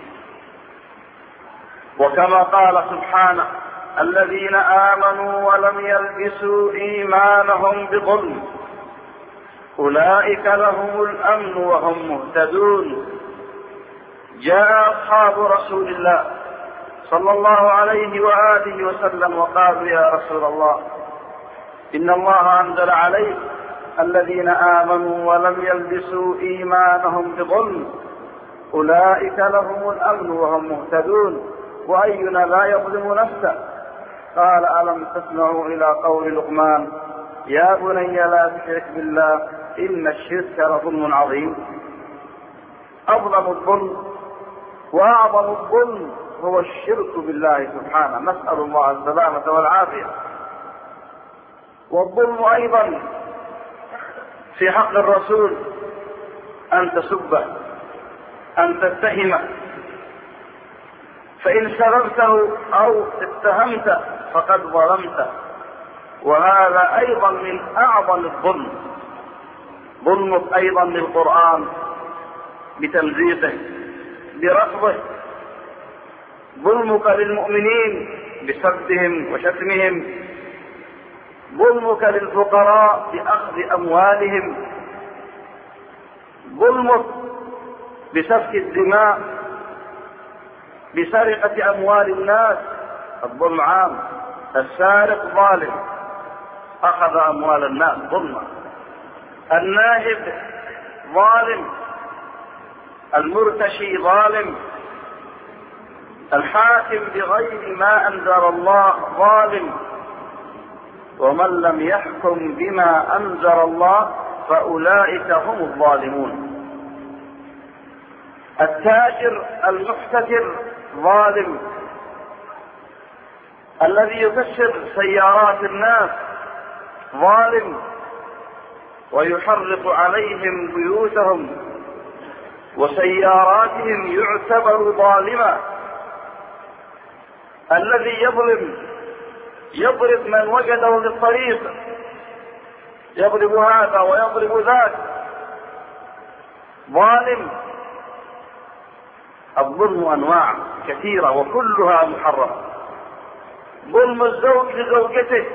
[SPEAKER 1] وكما قال سبحانه: الذين آمنوا ولم يلبسوا إيمانهم بظلم أولئك لهم الأمن وهم مهتدون. جاء أصحاب رسول الله صلى الله عليه وآله وسلم وقالوا: يا رسول الله، إن الله أنزل عليك الذين آمنوا ولم يلبسوا إيمانهم بظلم أولئك لهم الأمن وهم مهتدون، وأينا لا يظلم نفسه؟ قال: ألم تسمعوا إلى قول لقمان يا بني لا تشرك بالله إن الشرك لظلم عظيم. أظلم الظلم وأعظم الظلم هو الشرك بالله سبحانه، نسأل الله السلامة والعافية. والظلم أيضا في حق الرسول أن تسبه، أن تتهمه، فإن سببته أو اتهمته فقد ظلمته، وهذا أيضا من أعظم الظلم. ظلمك أيضا للقرآن بتمزيقه برفضه، ظلمك للمؤمنين بسبهم وشتمهم، ظلمك للفقراء بأخذ أموالهم، ظلمك بسفك الدماء بسرقة أموال الناس. الظلم عام، السارق ظالم أخذ أموال الناس ظلما، الناهب ظالم، المرتشي ظالم، الحاكم بغير ما أنزل الله ظالم، ومن لم يحكم بما أنزل الله فأولئك هم الظالمون. التاجر المحتكر ظالم، الذي يكسر سيارات الناس ظالم ويحرق عليهم بيوتهم وسياراتهم يعتبر ظالما. الذي يظلم يضرب من وجده في الطريق، يضرب هذا ويضرب ذاك، ظالم. الظلم أنواع كثيرة وكلها محرمة. ظلم الزوج لزوجته،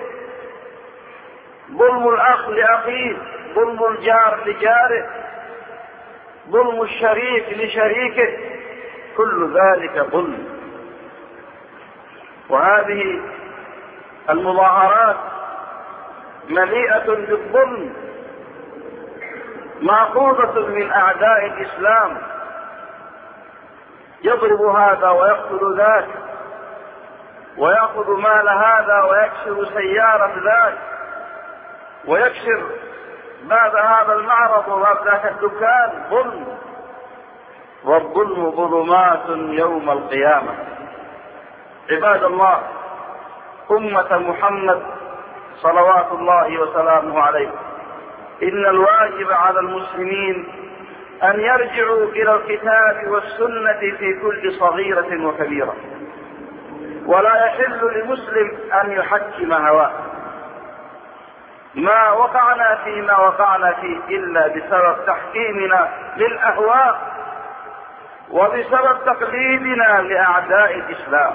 [SPEAKER 1] ظلم الأخ لأخيه، ظلم الجار لجاره، ظلم الشريك لشريكه، كل ذلك ظلم. وهذه المظاهرات مليئة بالظلم، مأخوذة من أعداء الإسلام، يضرب هذا ويقتل ذاك ويأخذ مال هذا ويكسر سيارة ذاك ويكسر باب هذا المعرض وباب ذاك الدكان. ظلم، والظلم ظلمات يوم القيامة. عباد الله، أمة محمد صلوات الله وسلامه عليه، إن الواجب على المسلمين أن يرجعوا إلى الكتاب والسنة في كل صغيرة وكبيرة، ولا يحل لمسلم أن يحكم هواه. ما وقعنا فيما وقعنا فيه إلا بسبب تحكيمنا للأهواء وبسبب تقليدنا لأعداء الإسلام.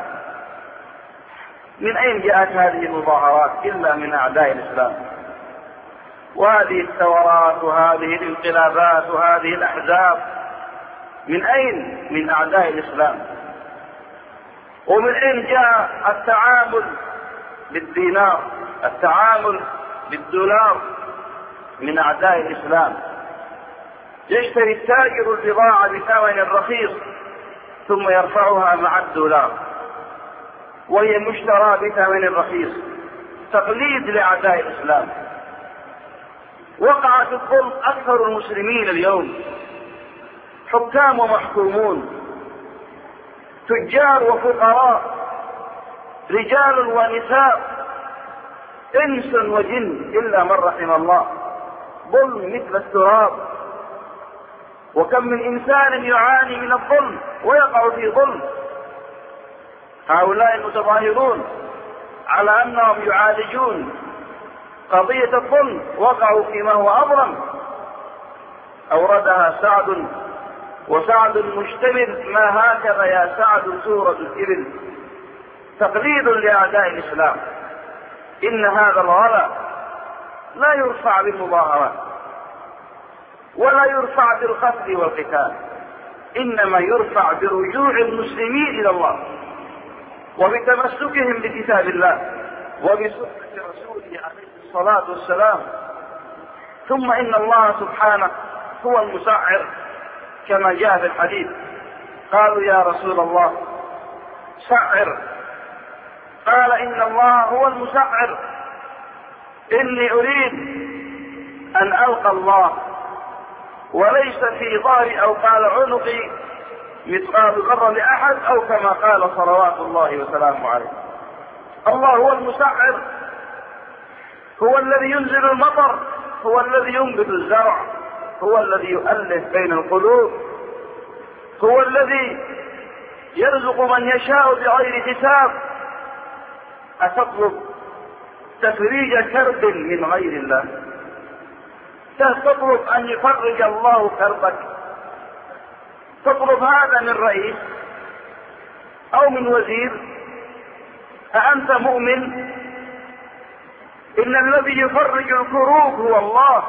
[SPEAKER 1] من أين جاءت هذه المظاهرات إلا من أعداء الإسلام؟ وهذه الثورات وهذه الانقلابات وهذه الأحزاب من أين؟ من أعداء الإسلام. ومن أين جاء التعامل بالدينار، التعامل بالدولار؟ من أعداء الإسلام. يشتري التاجر البضاعة بثمن رخيص ثم يرفعها مع الدولار وهي مشترى بثمن رخيص، تقليد لأعداء الإسلام. وقع في الظلم أكثر المسلمين اليوم، حكام ومحكومون، تجار وفقراء، رجال ونساء، إنس وجن إلا من رحم الله، ظلم مثل التراب. وكم من إنسان يعاني من الظلم ويقع في ظلم. هؤلاء المتظاهرون على أنهم يعالجون قضية الظلم وقعوا فيما هو أظلم. أوردها سعد، وسعد مشتمل ما هكذا يا سعد سورة الإبل، تقليد لأعداء الإسلام. إن هذا الغلا لا يرفع بالمظاهرات ولا يرفع بالقتل والقتال، إنما يرفع برجوع المسلمين إلى الله وبتمسكهم بكتاب الله وبسنة رسوله عليه الصلاة والسلام. ثم إن الله سبحانه هو المسعر كما جاء في الحديث. قالوا يا رسول الله سعر، قال إن الله هو المسعر، إني أريد أن ألقى الله وليس في ظهري أو قال عنقي مثقال ذرة لأحد، أو كما قال صلوات الله وسلامه عليه. الله هو المسعر، هو الذي ينزل المطر، هو الذي ينبت الزرع، هو الذي يؤلف بين القلوب، هو الذي يرزق من يشاء بغير حساب. أتطلب تفريج كرب من غير الله؟ تطلب أن يفرج الله كربك؟ تطلب هذا من رئيس أو من وزير؟ أأنت مؤمن؟ إن الذي يفرج الكروب هو الله.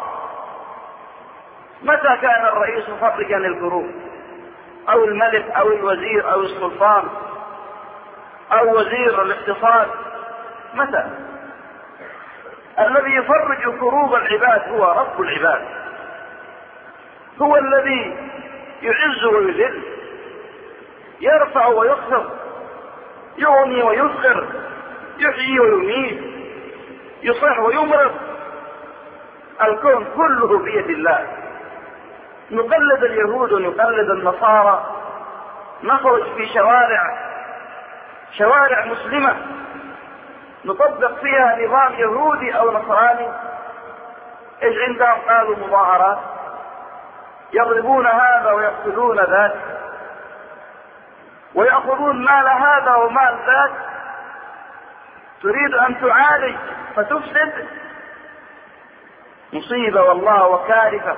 [SPEAKER 1] متى كان الرئيس مفرجا للكروب، أو الملك أو الوزير أو السلطان أو وزير الاقتصاد؟ متى؟ الذي يفرج كروب العباد هو رب العباد، هو الذي يعز ويذل، يرفع ويخفض، يغني ويفقر، يحيي ويميت، يصح ويمرض. الكون كله بيد الله. نقلد اليهود ونقلد النصارى، نخرج في شوارع شوارع مسلمة نطبق فيها نظام يهودي أو نصراني. إيش عندهم؟ قالوا مظاهرات، يضربون هذا ويقتلون ذاك ويأخذون مال هذا ومال ذاك. تريد أن تعالج فتفسد؟ مصيبة والله وكارثة.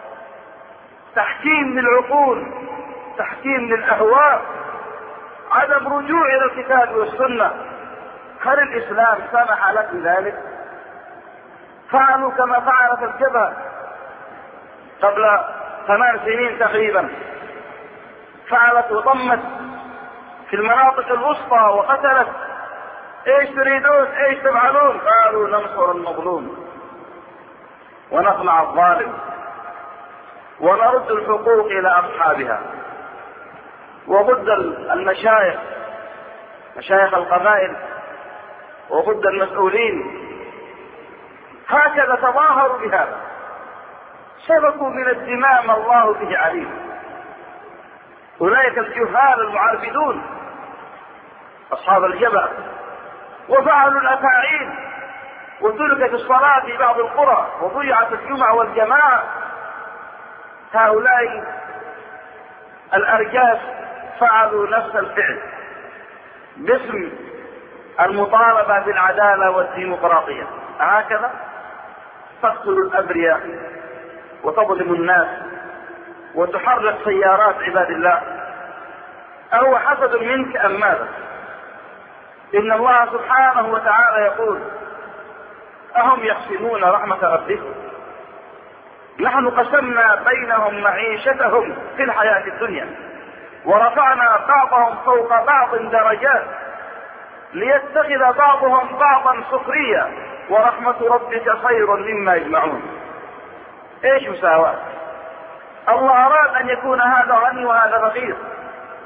[SPEAKER 1] تحكيم للعقول، تحكيم للأهواء، عدم رجوع إلى الكتاب والسنة. هل الإسلام سمح لك بذلك؟ فعلوا كما فعلت الجبهة قبل ثمان سنين تقريبا، فعلت وضمت في المناطق الوسطى وقتلت. ايش تريدون؟ ايش تفعلون؟ قالوا ننصر المظلوم ونقمع الظالم ونرد الحقوق إلى أصحابها. وضد المشايخ، مشايخ القبائل، وضد المسؤولين. هكذا تظاهروا بهذا، سبقوا من الدماء ما الله به عليم. أولئك الجهال المعربدون أصحاب الجبهة، وفعلوا الأفاعيل، وتركت الصلاة في بعض القرى، وضيعت الجمعة والجماعة. هؤلاء الأرجاس فعلوا نفس الفعل باسم المطالبة بالعدالة والديمقراطية. هكذا تقتل الأبرياء وتظلم الناس وتحرك سيارات عباد الله. أهو حسد منك أم ماذا؟ إن الله سبحانه وتعالى يقول أهم يقسمون رحمة ربهم نحن قسمنا بينهم معيشتهم في الحياة الدنيا ورفعنا بعضهم فوق بعض درجات ليتخذ بعضهم بعضا سخريا ورحمة ربك خير مما يجمعون. ايش مساواة؟ الله أراد أن يكون هذا غني وهذا فقير،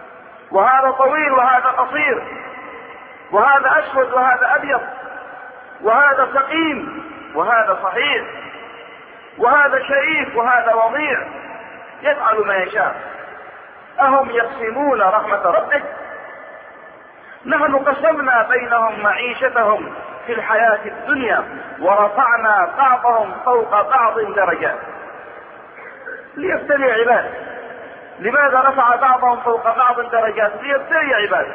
[SPEAKER 1] وهذا طويل وهذا قصير، وهذا أسود وهذا أبيض، وهذا سقيم وهذا صحيح، وهذا شريف وهذا وضيع، يفعل ما يشاء. أهم يقسمون رحمة ربك؟ نحن قسمنا بينهم معيشتهم في الحياة الدنيا ورفعنا بعضهم فوق بعض درجات ليبتلي عباده. لماذا رفع بعضهم فوق بعض درجات؟ ليبتلي عباده.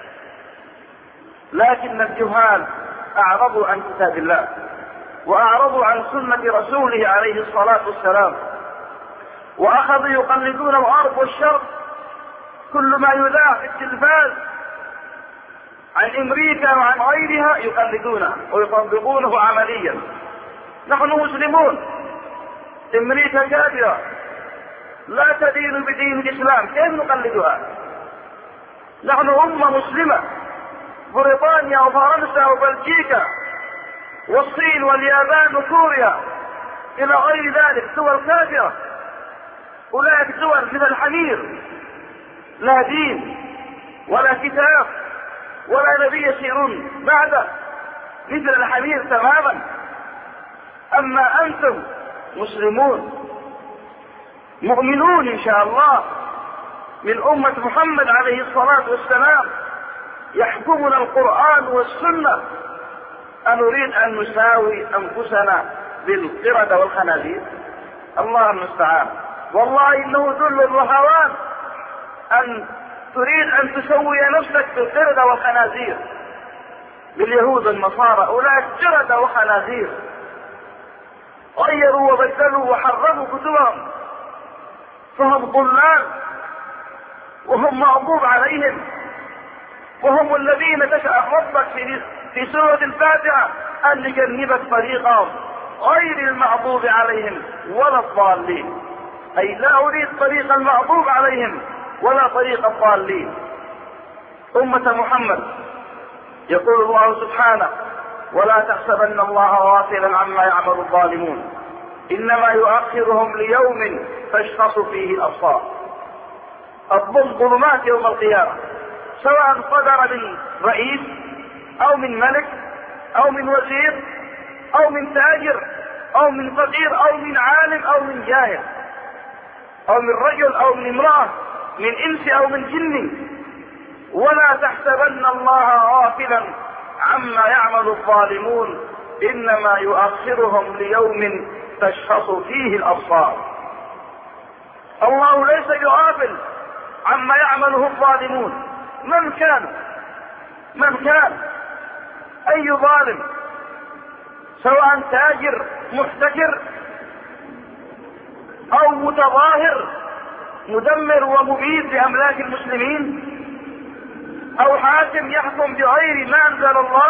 [SPEAKER 1] لكن الجهال أعرضوا عن كتاب الله وأعرضوا عن سنة رسوله عليه الصلاة والسلام، وأخذوا يقلدون الغرب والشرق. كل ما يذاع في التلفاز عن أمريكا وعن غيرها يقلدونه ويطبقونه عمليا. نحن مسلمون، أمريكا كافرة لا تدين بدين الإسلام، كيف نقلدها؟ نحن أمة مسلمة، بريطانيا وفرنسا وبلجيكا والصين واليابان وكوريا إلى غير ذلك دول كافرة. أولئك دول مثل الحمير، لا دين ولا كتاب ولا نبي يسيرون بعده، مثل الحمير تماما. أما أنتم مسلمون مؤمنون إن شاء الله من أمة محمد عليه الصلاة والسلام، يحكمنا القرآن والسنة، أنريد أن نساوي أنفسنا بالقردة والخنازير؟ الله المستعان. والله إنه ذل وهوان أن تريد أن تسوي نفسك بالقردة والخنازير، باليهود والنصارى. أولئك قردة وخنازير، غيروا وبدلوا وحرفوا كتبهم، فهم ضلال وهم مغضوب عليهم، وهم الذين تشاء ربك في في سورة الفاتحة أن يجنبك طريقهم غير المغضوب عليهم ولا الضالين. أي لا أريد طريق المغضوب عليهم ولا طريق الضالين. أمة محمد، يقول الله سبحانه: ولا تحسبن الله غافلا عما يعمل الظالمون إنما يؤخرهم ليوم تشخص فيه الأبصار. الظلم ظلمات يوم القيامة، سواء صدر من رئيس أو من ملك أو من وزير أو من تاجر أو من فقير أو من عالم أو من جاهل أو من رجل أو من امرأة، من إنس أو من جن. ولا تحسبن الله غافلا عما يعمل الظالمون إنما يؤخرهم ليوم تشخص فيه الأبصار. الله ليس بغافل عما يعمله الظالمون، من كان من كان أي ظالم، سواء تاجر محتكر أو متظاهر مدمر ومبيد لأملاك المسلمين، أو حاكم يحكم بغير ما أنزل الله،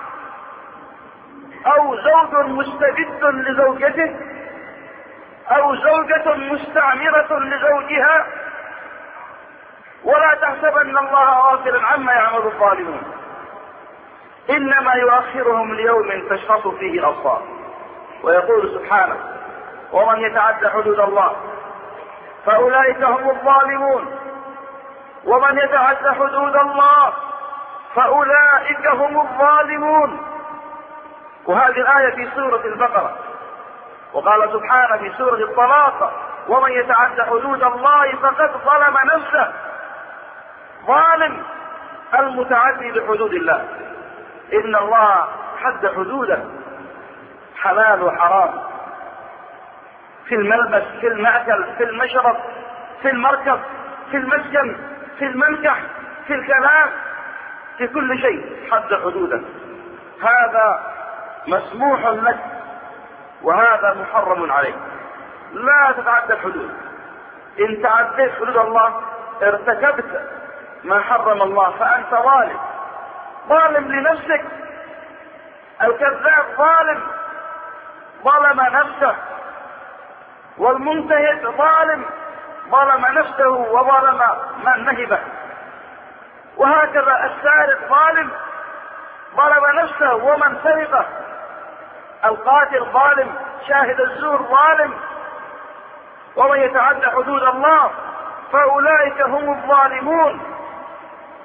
[SPEAKER 1] أو زوج مستبد لزوجته، أو زوجة مستعمرة لزوجها. ولا تحسبن الله غافلا عما يعمل الظالمون إنما يؤخرهم ليوم تشخص فيه الأبصار. ويقول سبحانه: ومن يتعد حدود الله فأولئك هم الظالمون ومن يتعد حدود الله فأولئك هم الظالمون. وهذه الآية في سورة البقرة. وقال سبحانه في سورة الطلاق: ومن يتعد حدود الله فقد ظلم نفسه. ظالم المتعدي بحدود الله. إن الله حد حدوده، حلال وحرام، في الملبس، في المأكل، في المشرب، في المركب، في المسكن، في المنكح، في الكلام، في كل شيء حد حدوده. هذا مسموح لك وهذا محرم عليك. لا تتعدى الحدود. إن تعديت حدود الله ارتكبت ما حرم الله فأنت ظالم، ظالم لنفسك. الكذاب ظالم ظلم نفسه، والمنتهك ظالم ظلم نفسه وظلم من نهبه. وهكذا السارق ظالم ظلم نفسه ومن سرقه. القاتل ظالم، شاهد الزور ظالم. ومن يتعدى حدود الله فأولئك هم الظالمون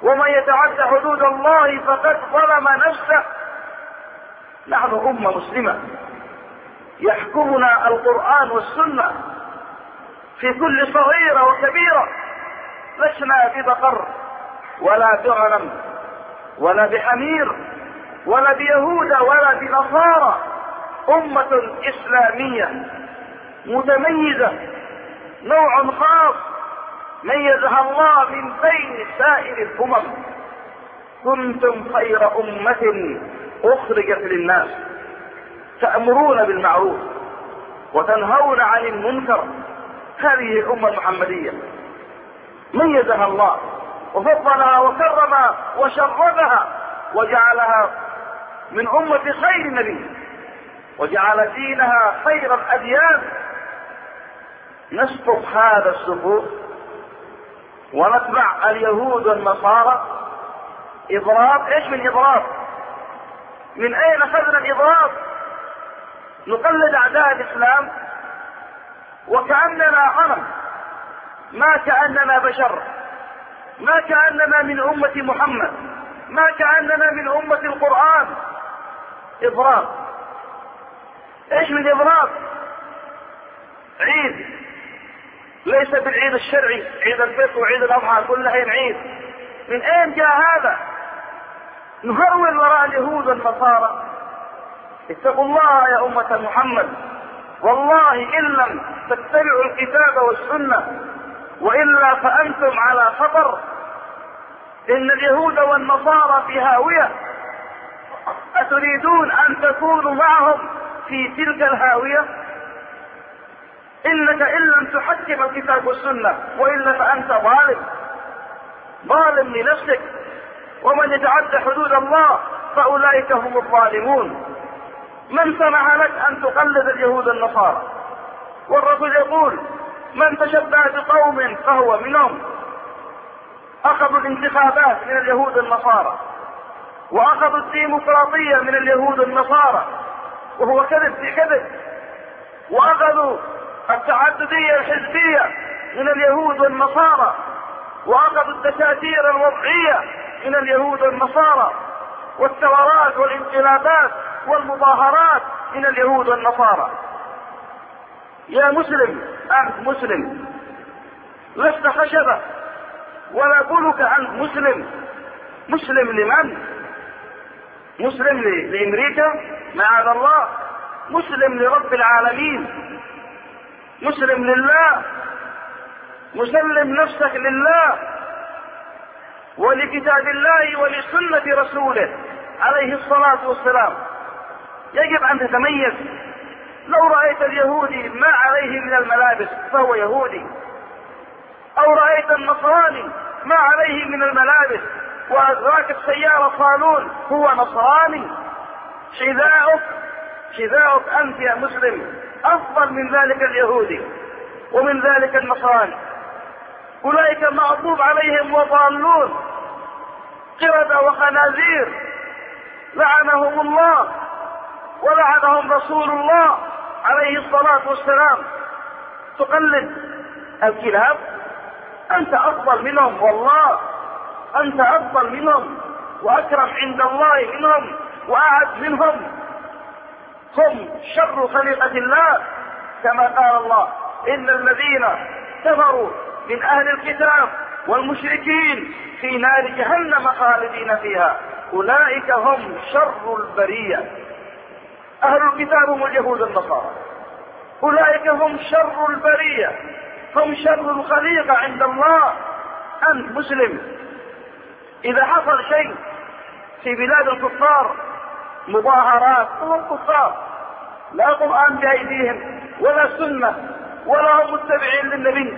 [SPEAKER 1] ومن يتعد حدود الله فقد ظلم نفسه. نحن أمة مسلمة يحكمنا القرآن والسنة في كل صغيرة وكبيرة، لسنا ببقر ولا بغنم ولا بحمير ولا بيهود ولا بنصارى، أمة إسلامية متميزة، نوع خاص ميزها الله من بين سائر الأمم. كنتم خير أمة أخرجت للناس تأمرون بالمعروف وتنهون عن المنكر. هذه الأمة المحمدية ميزها الله وفضلها وكرمها وشرفها وجعلها من أمة خير النبي وجعل دينها خير الأديان. نسقط هذا السقوط ونتبع اليهود والنصارى إضراب. إيش من إضراب؟ من أين أخذنا الإضراب؟ نقلد أعداء الإسلام وكأننا غنم، ما كأننا بشر، ما كأننا من أمة محمد، ما كأننا من أمة القرآن. إضراب. إيش من إضراب؟ عيد ليس بالعيد الشرعي، عيد الفطر وعيد الأضحى كلها عيد. من أين جاء هذا؟ نهرول وراء اليهود والنصارى. اتقوا الله يا أمة محمد، والله إن لم تتبعوا الكتاب والسنة وإلا فأنتم على خطر. إن اليهود والنصارى في هاوية، أتريدون أن تكونوا معهم في تلك الهاوية؟ إنك إن لم تحكم الكتاب والسنة وإلا فأنت ظالم، ظالم لنفسك. ومن يتعدى حدود الله فأولئك هم الظالمون. من سمح لك أن تقلد اليهود النصارى؟ والرسول يقول من تشبه بقوم فهو منهم. أخذوا الانتخابات من اليهود النصارى، وأخذوا الديمقراطية من اليهود النصارى وهو كذب في كذب، وأخذوا التعددية الحزبية من اليهود والنصارى، وأخذوا الدساتير الوضعية من اليهود والنصارى، والثورات والانقلابات والمظاهرات من اليهود والنصارى. يا مسلم، أنت مسلم، لست خشبة ولا بلك، أنت مسلم. مسلم لمن؟ مسلم لأمريكا معاذ الله؟ مسلم لرب العالمين، مسلم لله، مسلم نفسك لله ولكتاب الله ولسنة رسوله عليه الصلاة والسلام. يجب أن تتميز. لو رأيت اليهودي ما عليه من الملابس فهو يهودي، أو رأيت النصراني ما عليه من الملابس وراكب سيارة صالون هو نصراني. حذاؤك حذاؤك أنت يا مسلم أفضل من ذلك اليهودي ومن ذلك النصراني. أولئك مغضوب عليهم وضالون، قردة وخنازير، لعنهم الله ولعنهم رسول الله عليه الصلاة والسلام. تقلد الكلاب؟ أنت أفضل منهم، والله أنت أفضل منهم وأكرم عند الله منهم وأعز منهم. هم شر خليقة الله كما قال الله إن الذين كفروا من أهل الكتاب والمشركين في نار جهنم خالدين فيها أولئك هم شر البرية. أهل الكتاب هم اليهود النصارى، أولئك هم شر البرية، هم شر الخليقة عند الله. أنت مسلم، إذا حصل شيء في بلاد الكفار مظاهرات وهم كفار لا قرآن بأيديهم ولا سنة ولا هم متبعين للنبي،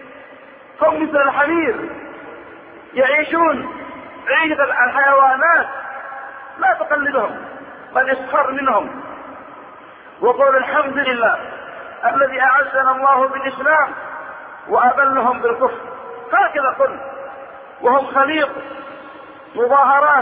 [SPEAKER 1] هم مثل الحمير يعيشون عيشة الحيوانات. لا تقلدهم بل اسخر منهم وقول الحمد لله الذي أعزنا الله بالإسلام وأذلهم بالكفر. هكذا قل. وهم خليط مظاهرات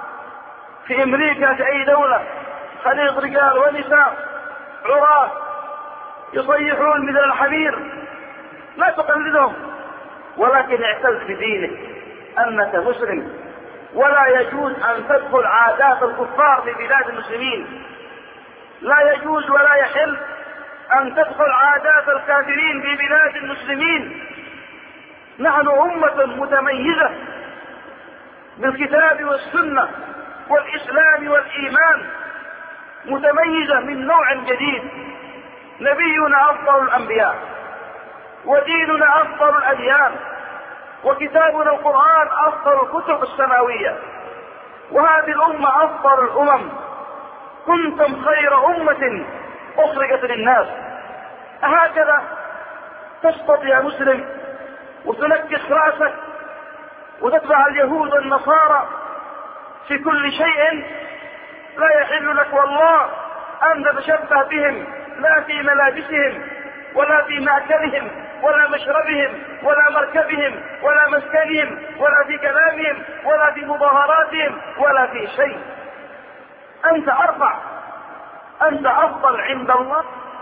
[SPEAKER 1] في أمريكا في أي دولة، خليط رجال ونساء عراة يصيحون مثل الحمير. لا تقلدهم ولكن اعتز بدينك، أنك مسلم، ولا يجوز أن تدخل عادات الكفار في بلاد المسلمين، لا يجوز ولا يحل أن تدخل عادات الكافرين في بلاد المسلمين. نحن أمة متميزة بالكتاب والسنة والإسلام والإيمان، متميزة من نوع جديد. نبينا أفضل الأنبياء، وديننا أفضل الأديان، وكتابنا القرآن أفضل الكتب السماوية، وهذه الأمة أفضل الأمم. كنتم خير أمة أخرجت للناس. أهكذا تسقط يا مسلم وتنكس رأسك وتتبع اليهود والنصارى في كل شيء؟ لا يحل لك والله أن تتشبه بهم، لا في ملابسهم ولا في مأكلهم ولا مشربهم ولا مركبهم ولا مسكنهم ولا في كلامهم ولا في مظاهراتهم ولا في شيء. أنت أرفع، أنت أفضل عند الله،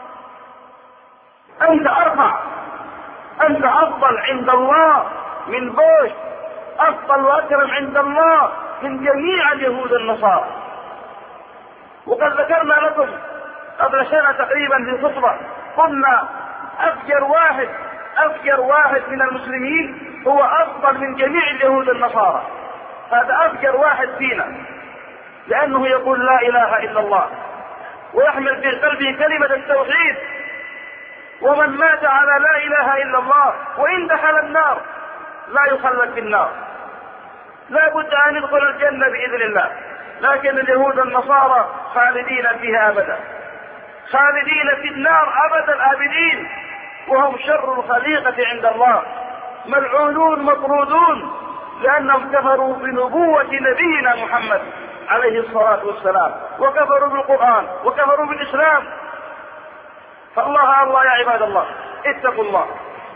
[SPEAKER 1] أنت أرفع، أنت أفضل عند الله من بوش، أفضل وأكرم عند الله من جميع اليهود النصارى. وقد ذكرنا لكم قبل سنة تقريبا في خطبة، قلنا أفجر واحد أفجر واحد من المسلمين هو أفضل من جميع اليهود النصارى. هذا أفجر واحد فينا، لأنه يقول لا إله إلا الله ويحمل في قلبه كلمة التوحيد. ومن مات على لا إله إلا الله وإن دخل النار لا يخلد في النار، لا بد أن يدخل الجنة بإذن الله. لكن اليهود النصارى خالدين فيها أبدا، خالدين في النار أبد الآبدين، وهم شر الخليقة عند الله، ملعونون مطرودون، لأنهم كفروا بنبوة نبينا محمد عليه الصلاة والسلام، وكفروا بالقرآن وكفروا بالإسلام. فالله الله يا عباد الله، اتقوا الله.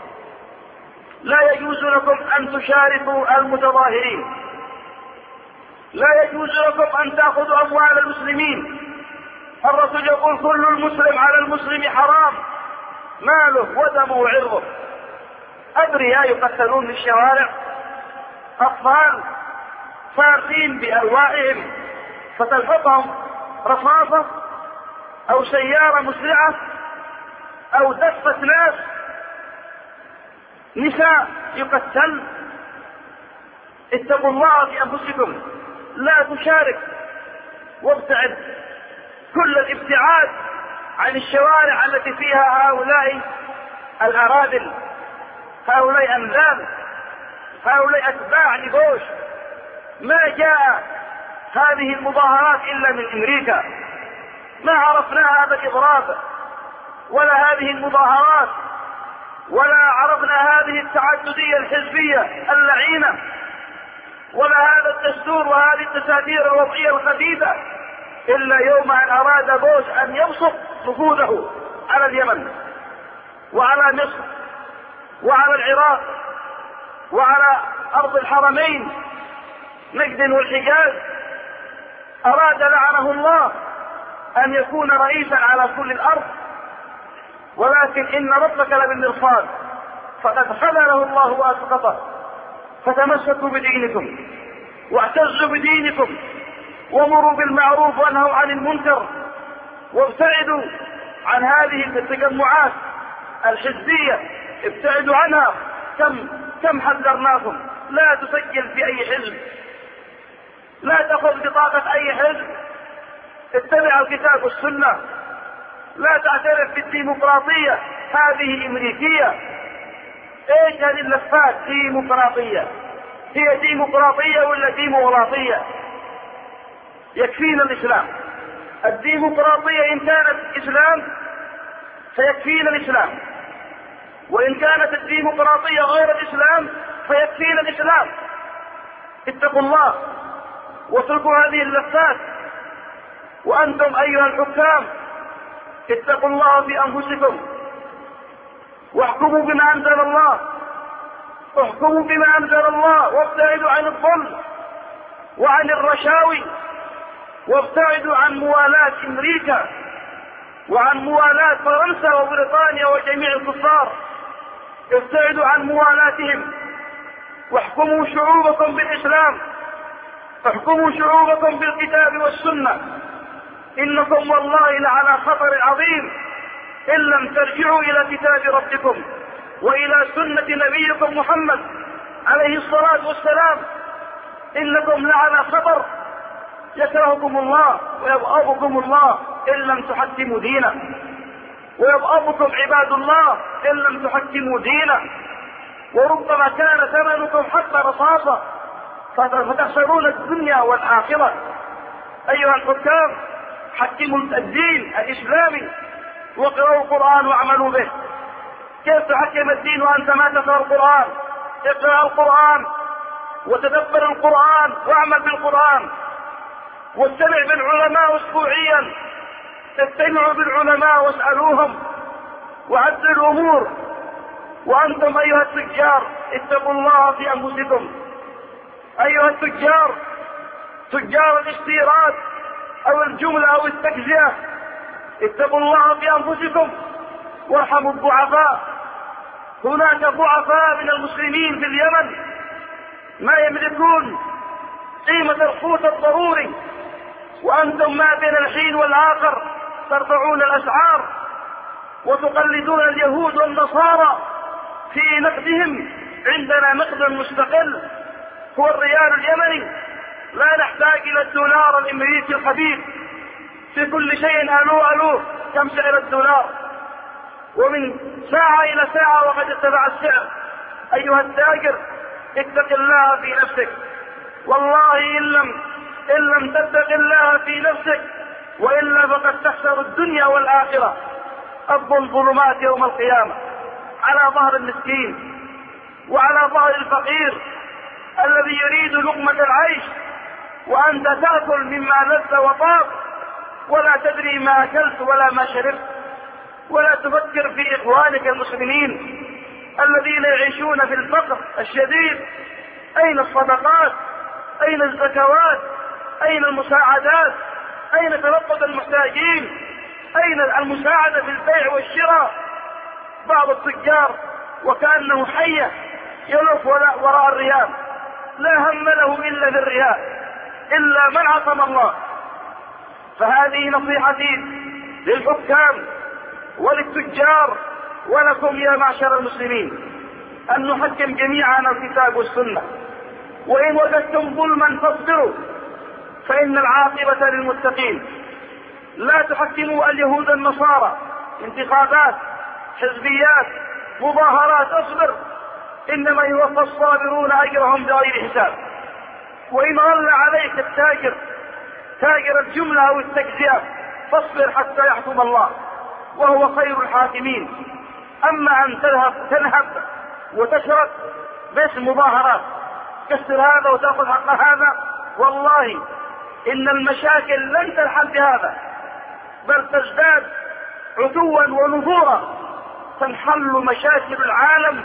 [SPEAKER 1] لا يجوز لكم أن تشاركوا المتظاهرين، لا يجوز لكم أن تأخذوا أموال المسلمين. الرسول يقول كل المسلم على المسلم حرام، ماله ودمه وعرضه. أبرياء يقتلون في الشوارع، أطفال فارقين بألوائهم فتلحقهم رصاصة أو سيارة مسرعة أو دفة ناس، نساء يقتل. اتقوا الله في أنفسكم، لا تشارك، وابتعد كل الابتعاد عن الشوارع التي فيها هؤلاء الأراذل، هؤلاء أنذال، هؤلاء أتباع لبوش. ما جاء هذه المظاهرات إلا من أمريكا، ما عرفنا هذا الإضراب ولا هذه المظاهرات، ولا عرفنا هذه التعددية الحزبية اللعينة، ولا هذا الدستور وهذه التساتير الوضعية الخبيثة، إلا يوم أن أراد بوش أن يبسط نفوذه على اليمن وعلى مصر وعلى العراق وعلى أرض الحرمين نجد والحجاز. أراد لعنه الله أن يكون رئيسا على كل الأرض، ولكن إن ربك لبالمرصاد، فقد خذله الله وأسقطه. فتمسكوا بدينكم واعتزوا بدينكم، وامروا بالمعروف وانهوا عن المنكر، وابتعدوا عن هذه التجمعات الحزبية، ابتعدوا عنها. كم كم حذرناكم، لا تسجل في أي حزب، لا تأخذ بطاقة أي حزب، اتبع الكتاب والسنة، لا تعترف بالديمقراطية، هذه أمريكية. ايش هذه اللفات؟ ديمقراطية، هي ديمقراطية ولا ديمقراطية؟ يكفينا الإسلام. الديمقراطية إن كانت إسلام فيكفينا الإسلام، وإن كانت الديمقراطية غير الإسلام فيكفينا الإسلام. اتقوا الله واتركوا هذه اللفات. وأنتم أيها الحكام اتقوا الله في أنفسكم، واحكموا بما أنزل الله، احكموا بما أنزل الله، وابتعدوا عن الظلم وعن الرشاوي، وابتعدوا عن موالاة أمريكا وعن موالاة فرنسا وبريطانيا وجميع الكفار. ابتعدوا عن موالاتهم، واحكموا شعوبكم بالإسلام، احكموا شعوبكم بالكتاب والسنة، إنكم والله لعلى خطر عظيم إن لم ترجعوا إلى كتاب ربكم وإلى سنة نبيكم محمد عليه الصلاة والسلام. إنكم لعلى خطر يكرهكم الله ويبغضكم الله إن لم تحكموا دينه، ويبغضكم عباد الله إن لم تحكموا دينه، وربما كان ثمنكم حتى رصاصة فتخسرون الدنيا والآخرة. أيها الحكام، حكموا الدين الإسلامي واقرأوا القرآن واعملوا به. كيف تحكم الدين وأنت ما تقرأ القرآن؟ اقرأ القرآن وتدبر القرآن واعمل بالقرآن، واستمع بالعلماء اسبوعيا، استمعوا بالعلماء واسألوهم وعدلوا الأمور. وأنتم أيها التجار اتقوا الله في أنفسكم. أيها التجار، تجار الاستيراد أو الجملة أو التجزئة، اتقوا الله في أنفسكم وارحموا الضعفاء. هناك ضعفاء من المسلمين في اليمن ما يملكون قيمة القوت الضروري، وأنتم ما بين الحين والآخر ترفعون الأسعار وتقلدون اليهود والنصارى في نقدهم. عندنا نقد مستقل هو الريال اليمني، لا نحتاج إلى الدولار الأمريكي الخبيث. في كل شيء ألو ألو كم سعر الدولار، ومن ساعة إلى ساعة وقد ارتفع السعر. أيها التاجر، اتق الله في نفسك، والله إن لم, إن لم تتق الله في نفسك وإلا فقد تخسر الدنيا والآخرة. أفضل ظلمات يوم القيامة على ظهر المسكين وعلى ظهر الفقير الذي يريد لقمة العيش، وأنت تأكل مما لذ وطاب ولا تدري ما أكلت ولا ما شربت، ولا تفكر في إخوانك المسلمين الذين يعيشون في الفقر الشديد. أين الصدقات؟ أين الزكوات؟ أين المساعدات؟ أين تلقط المحتاجين؟ أين المساعدة في البيع والشراء؟ بعض التجار وكأنه حية يلف وراء الريال، لا هم له إلا في الريال إلا من عصم الله. فهذه نصيحتي للحكام وللتجار ولكم يا معشر المسلمين، أن نحكم جميعا الكتاب والسنة، وإن وجدتم ظلما فاصبروا فإن العاقبة للمتقين. لا تحكموا اليهود النصارى، انتخابات، حزبيات، مظاهرات، اصبر، إنما يوفى الصابرون أجرهم بغير حساب. وإن غل عليك التاجر تاجر الجملة أو التجزئة فاصبر حتى يحكم الله وهو خير الحاكمين. أما أن تذهب تنهب وتشرب باسم مظاهرات، كسر هذا وتأخذ حق هذا، والله إن المشاكل لن تلحل بهذا بل تزداد عتوا ونفورا. تنحل مشاكل العالم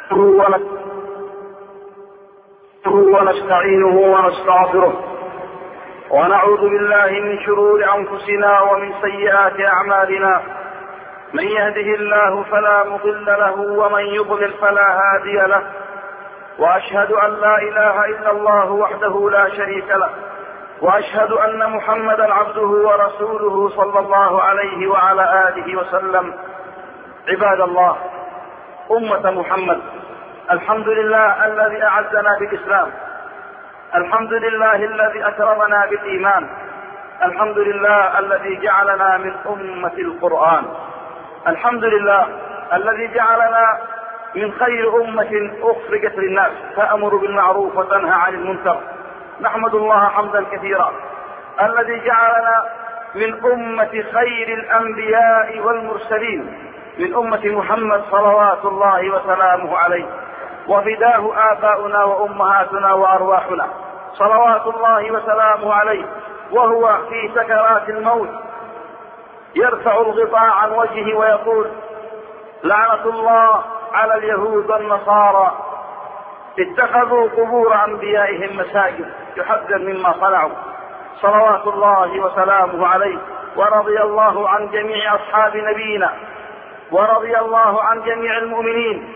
[SPEAKER 1] ونستعينه ونستغفره ونعوذ بالله من شرور أنفسنا ومن سيئات أعمالنا. من يهده الله فلا مضل له ومن يضلل فلا هادي له، وأشهد أن لا إله إلا الله وحده لا شريك له، وأشهد أن محمدا عبده ورسوله صلى الله عليه وعلى آله وسلم. عباد الله، أمة محمد، الحمد لله الذي أعزنا بالإسلام، الحمد لله الذي أكرمنا بالإيمان، الحمد لله الذي جعلنا من أمة القرآن، الحمد لله الذي جعلنا من خير أمة أخرجت للناس تأمر بالمعروف وتنهى عن المنكر. نحمد الله حمدا كثيرا الذي جعلنا من أمة خير الأنبياء والمرسلين، من أمة محمد صلوات الله وسلامه عليه، وفداه آباؤنا وأمهاتنا وأرواحنا صلوات الله وسلامه عليه، وهو في سكرات الموت يرفع الغطاء عن وجهه ويقول: لعنة الله على اليهود والنصارى اتخذوا قبور أنبيائهم مساجد، يحذر مما صنعوا صلوات الله وسلامه عليه. ورضي الله عن جميع أصحاب نبينا، ورضي الله عن جميع المؤمنين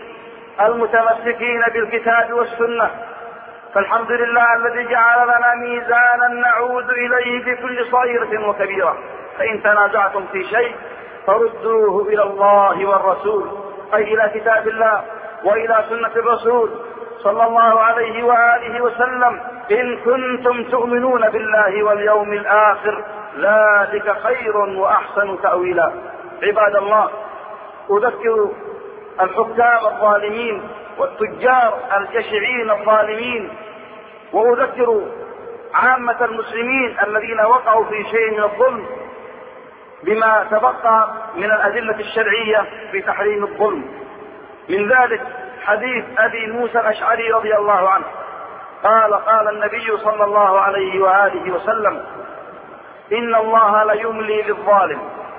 [SPEAKER 1] المتمسكين بالكتاب والسنة. فالحمد لله الذي جعل لنا ميزانا نعود إليه في كل صغيرة وكبيرة. فإن تنازعتم في شيء فردوه إلى الله والرسول، أي إلى كتاب الله وإلى سنة الرسول صلى الله عليه وآله وسلم، إن كنتم تؤمنون بالله واليوم الآخر، ذلك خير وأحسن تأويلا. عباد الله، أذكر الحكام الظالمين والتجار الجشعين الظالمين، وأذكر عامة المسلمين الذين وقعوا في شيء من الظلم بما تبقى من الأدلة الشرعية في تحريم الظلم. من ذلك حديث أبي موسى الأشعري رضي الله عنه قال قال النبي صلى الله عليه وآله وسلم: إن الله ليملي للظالم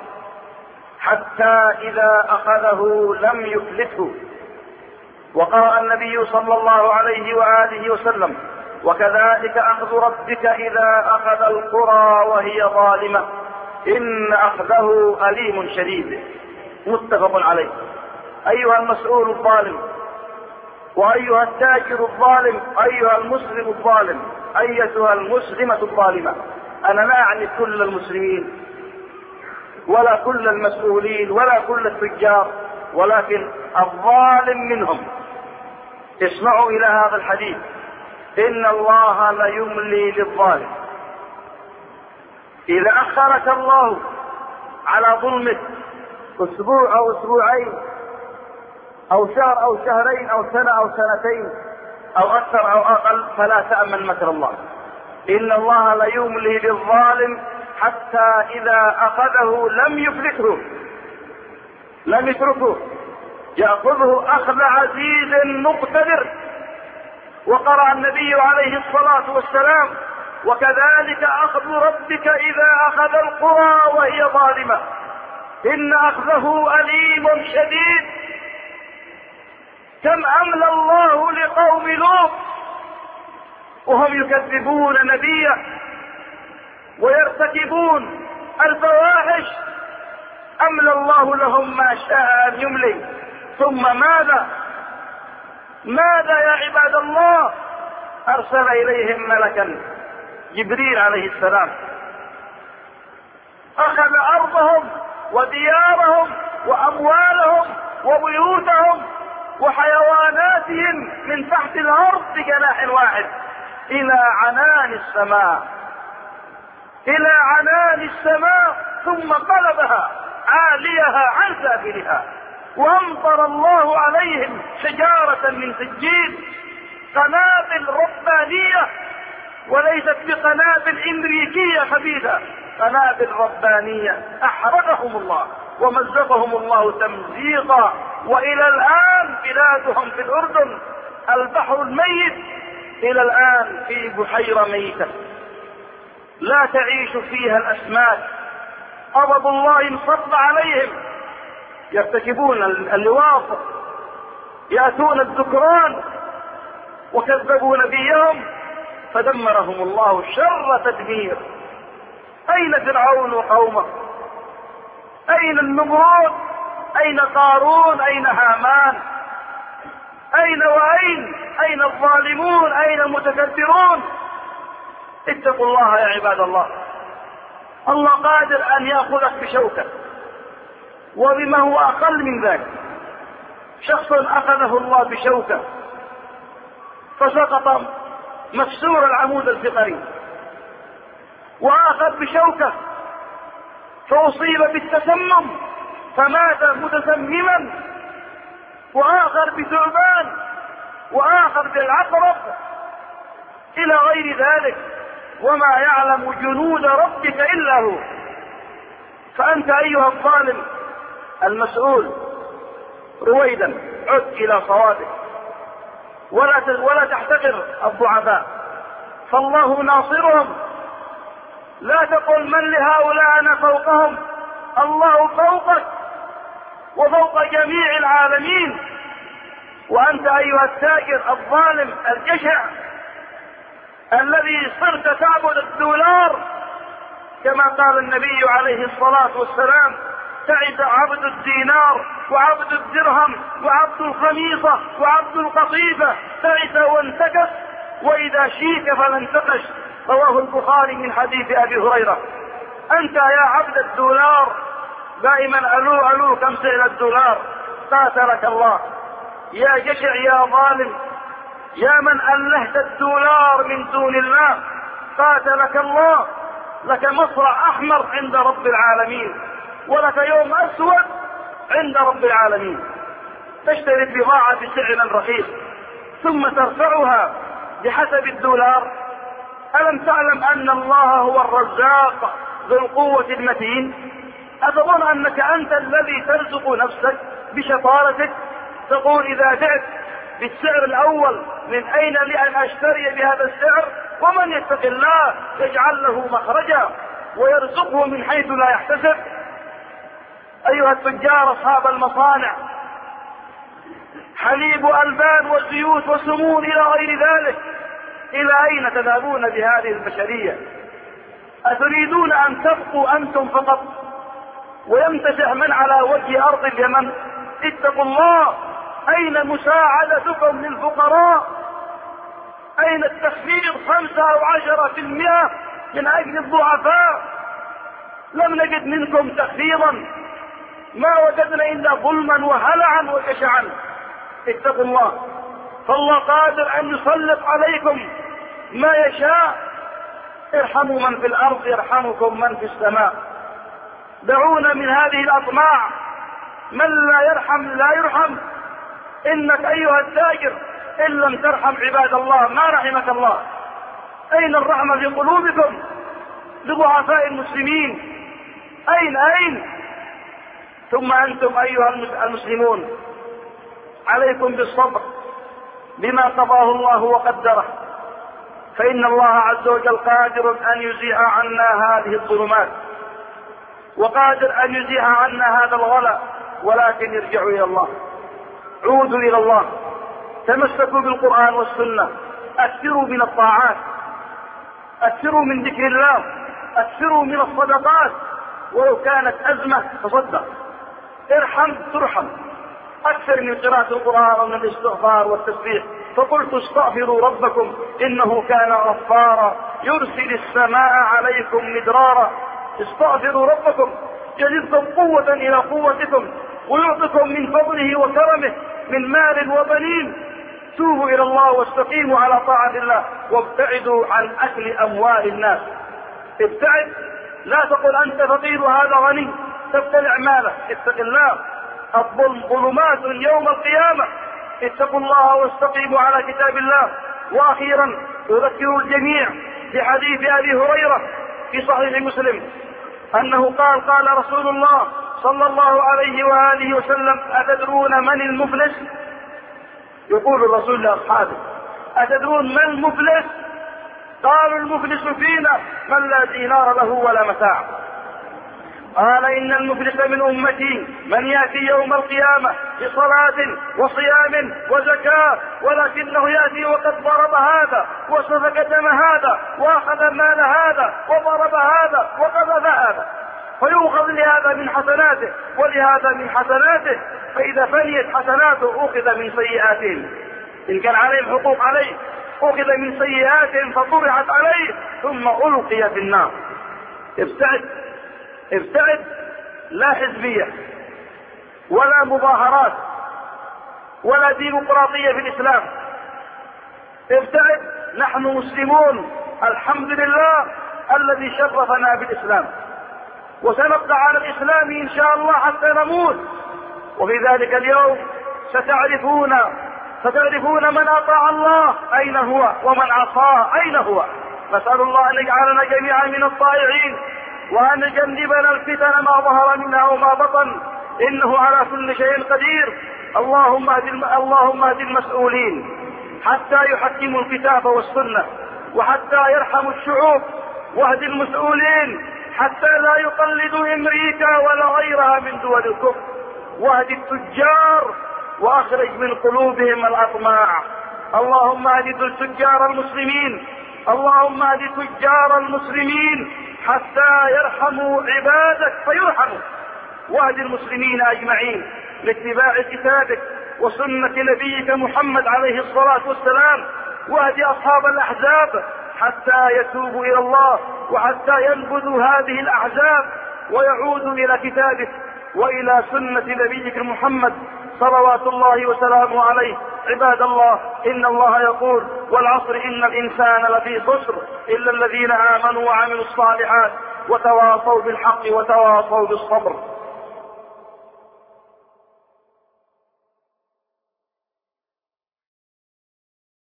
[SPEAKER 1] حتى إذا أخذه لم يفلته. وقرأ النبي صلى الله عليه وآله وسلم: وكذلك أخذ ربك إذا أخذ القرى وهي ظالمة إن أخذه أليم شديد. متفق عليه. أيها المسؤول الظالم، وأيها التاجر الظالم، أيها المسلم الظالم، أيتها المسلمة الظالمة، أنا لا أعني كل المسلمين ولا كل المسؤولين ولا كل التجار، ولكن الظالم منهم. اسمعوا إلى هذا الحديث: إن الله ليملي للظالم. إذا أخرك الله على ظلمك أسبوع أو أسبوعين أو شهر أو شهرين أو سنة أو سنتين أو أكثر أو أقل، فلا تأمن مكر الله. إن الله ليملي للظالم حتى إذا أخذه لم يفلته، لم يتركه، يأخذه أخذ عزيز مقتدر. وقرأ النبي عليه الصلاة والسلام: وكذلك أخذ ربك إذا أخذ القرى وهي ظالمة إن أخذه أليم شديد. كم أملى الله لقوم لوط وهم يكذبون نبيه ويرتكبون الفواحش، أملى الله لهم ما شاء أن يملي. ثم ماذا ماذا يا عباد الله؟ أرسل إليهم ملكا جبريل عليه السلام، أخذ أرضهم وديارهم وأموالهم وبيوتهم وحيواناتهم من تحت الأرض بجناح واحد إلى عنان السماء، إلى عنان السماء، ثم قلبها عاليها عن سافلها، وأمطر الله عليهم حجارة من سجيل، قنابل ربانية، وليست بقنابل أمريكية خبيثة، قنابل ربانية. أحرقهم الله ومزقهم الله تمزيقا. وإلى الآن بلادهم في الأردن البحر الميت، إلى الآن في بحيرة ميتة لا تعيش فيها الأسماك. غضب الله انصب عليهم، يرتكبون اللواط، يأتون الذكران، وكذبوا نبيهم فدمرهم الله شر تدمير. أين فرعون وقومه؟ أين النمرود؟ أين قارون؟ أين هامان؟ أين وأين؟ أين الظالمون؟ أين المتكبرون؟ اتقوا الله يا عباد الله. الله قادر أن يأخذك بشوكة وبما هو أقل من ذلك. شخص أخذه الله بشوكة فسقط مكسور العمود الفقري، وآخر بشوكة فأصيب بالتسمم فمات متسمما، وآخر بثعبان، وآخر بالعقرب، إلى غير ذلك. وما يعلم جنود ربك إلا هو. فأنت أيها الظالم المسؤول رويدا عد إلى صوابك، ولا ولا تحتقر الضعفاء، فالله ناصرهم. لا تقل من لهؤلاء أنا فوقهم، الله فوقك وفوق جميع العالمين. وأنت أيها التاجر الظالم الجشع الذي صرت تعبد الدولار، كما قال النبي عليه الصلاة والسلام: تعس عبد الدينار وعبد الدرهم وعبد الخميصة وعبد القطيفة، تعس وانتكس، وإذا شيك فلانتقش. رواه البخاري من حديث أبي هريرة. أنت يا عبد الدولار دائما ألو ألو كم سعر الدولار، قاتلك الله. يا جشع يا ظالم، يا من ألهت الدولار من دون الله، قاتلك الله. لك مصرع أحمر عند رب العالمين، ولك يوم أسود عند رب العالمين. تشتري البضاعة بسعر رخيص ثم ترفعها بحسب الدولار. ألم تعلم أن الله هو الرزاق ذو القوة المتين؟ أتظن أنك أنت الذي ترزق نفسك بشطارتك؟ تقول إذا بعت بالسعر الأول من أين لي أن أشتري بهذا السعر؟ ومن يتق الله يجعل له مخرجا ويرزقه من حيث لا يحتسب. أيها التجار أصحاب المصانع، حليب وألبان وزيوت وسمون إلى غير ذلك، إلى أين تذهبون بهذه البشرية؟ أتريدون أن تبقوا أنتم فقط ويمتسع من على وجه أرض اليمن؟ اتقوا الله. أين مساعدتكم للفقراء؟ أين التخفيض خمسة أو عشرة في المئة من أجل الضعفاء؟ لم نجد منكم تخفيضا، ما وجدنا إلا ظلما وهلعا وجشعا. اتقوا الله، فالله قادر أن يسلط عليكم ما يشاء. ارحموا من في الأرض يرحمكم من في السماء. دعونا من هذه الأطماع، من لا يرحم لا يرحم. إنك أيها التاجر إن لم ترحم عباد الله ما رحمك الله. أين الرحمة في قلوبكم لضعفاء المسلمين؟ أين أين؟ ثم أنتم أيها المسلمون عليكم بالصبر بما قضاه الله وقدره، فإن الله عز وجل قادر أن يزيح عنا هذه الظلمات، وقادر أن يزيح عنا هذا الغلا، ولكن ارجعوا إلى الله، عودوا إلى الله، تمسكوا بالقرآن والسنة، أكثروا من الطاعات، أكثروا من ذكر الله، أكثروا من الصدقات، ولو كانت أزمة تصدق. ارحم ترحم. أكثر من قراءة القرآن ومن الاستغفار والتسبيح. فقلت استغفروا ربكم إنه كان غفارا يرسل السماء عليكم مدرارا. استغفروا ربكم يزدكم قوة إلى قوتكم ويعطكم من فضله وكرمه من مال وبنين. توبوا إلى الله واستقيموا على طاعة الله وابتعدوا عن أكل أموال الناس. ابتعد، لا تقل أنت فقير وهذا غني تبتلع ماله. اتق الله، الظلم ظلمات يوم القيامة. اتقوا الله واستقيموا على كتاب الله. وأخيرا أذكر الجميع بحديث أبي هريرة في صحيح مسلم أنه قال قال رسول الله صلى الله عليه وآله وسلم: أتدرون من المفلس؟ يقول الرسول لأصحابه: أتدرون من المفلس؟ قالوا: المفلس فينا من لا دينار له ولا متاع. قال: إن المفلس من أمتي من يأتي يوم القيامة بصلاة وصيام وزكاة، ولكنه يأتي وقد ضرب هذا وسفك دم هذا وأخذ مال هذا وضرب هذا وقذف هذا، فيؤخذ لهذا من حسناته ولهذا من حسناته، فإذا فنيت حسناته أخذ من سيئاتهم، إن كان عليهم حقوق عليه أخذ من سيئاتهم فطرحت عليه ثم ألقي في النار. ابتعد ابتعد، لا حزبية ولا مظاهرات ولا ديمقراطية في الإسلام. ابتعد، نحن مسلمون الحمد لله الذي شرفنا بالإسلام، وسنبقى على الإسلام إن شاء الله حتى نموت. وفي ذلك اليوم ستعرفون ستعرفون من أطاع الله أين هو ومن عصاه أين هو. نسأل الله أن يجعلنا جميعا من الطائعين، وأن يجنبنا الفتن ما ظهر منها وما بطن، إنه على كل شيء قدير. اللهم اهد اللهم اهد المسؤولين حتى يحكموا الكتاب والسنة، وحتى يرحموا الشعوب، واهد المسؤولين حتى لا يقلدوا أمريكا ولا غيرها من دول الكفر، واهد التجار وأخرج من قلوبهم الأطماع. اللهم اهد التجار المسلمين، اللهم اهد تجار المسلمين حتى يرحموا عبادك فيرحموا، واهد المسلمين أجمعين لاتباع كتابك وسنة نبيك محمد عليه الصلاة والسلام، واهد أصحاب الأحزاب حتى يتوبوا إلى الله وحتى ينبذوا هذه الأحزاب ويعودوا إلى كتابك وإلى سنة نبيك محمد صلوات الله وسلامه عليه. عباد الله، إن الله يقول: والعصر إن الإنسان لفي خسر إلا الذين آمنوا وعملوا الصالحات وتواصوا بالحق وتواصوا بالصبر.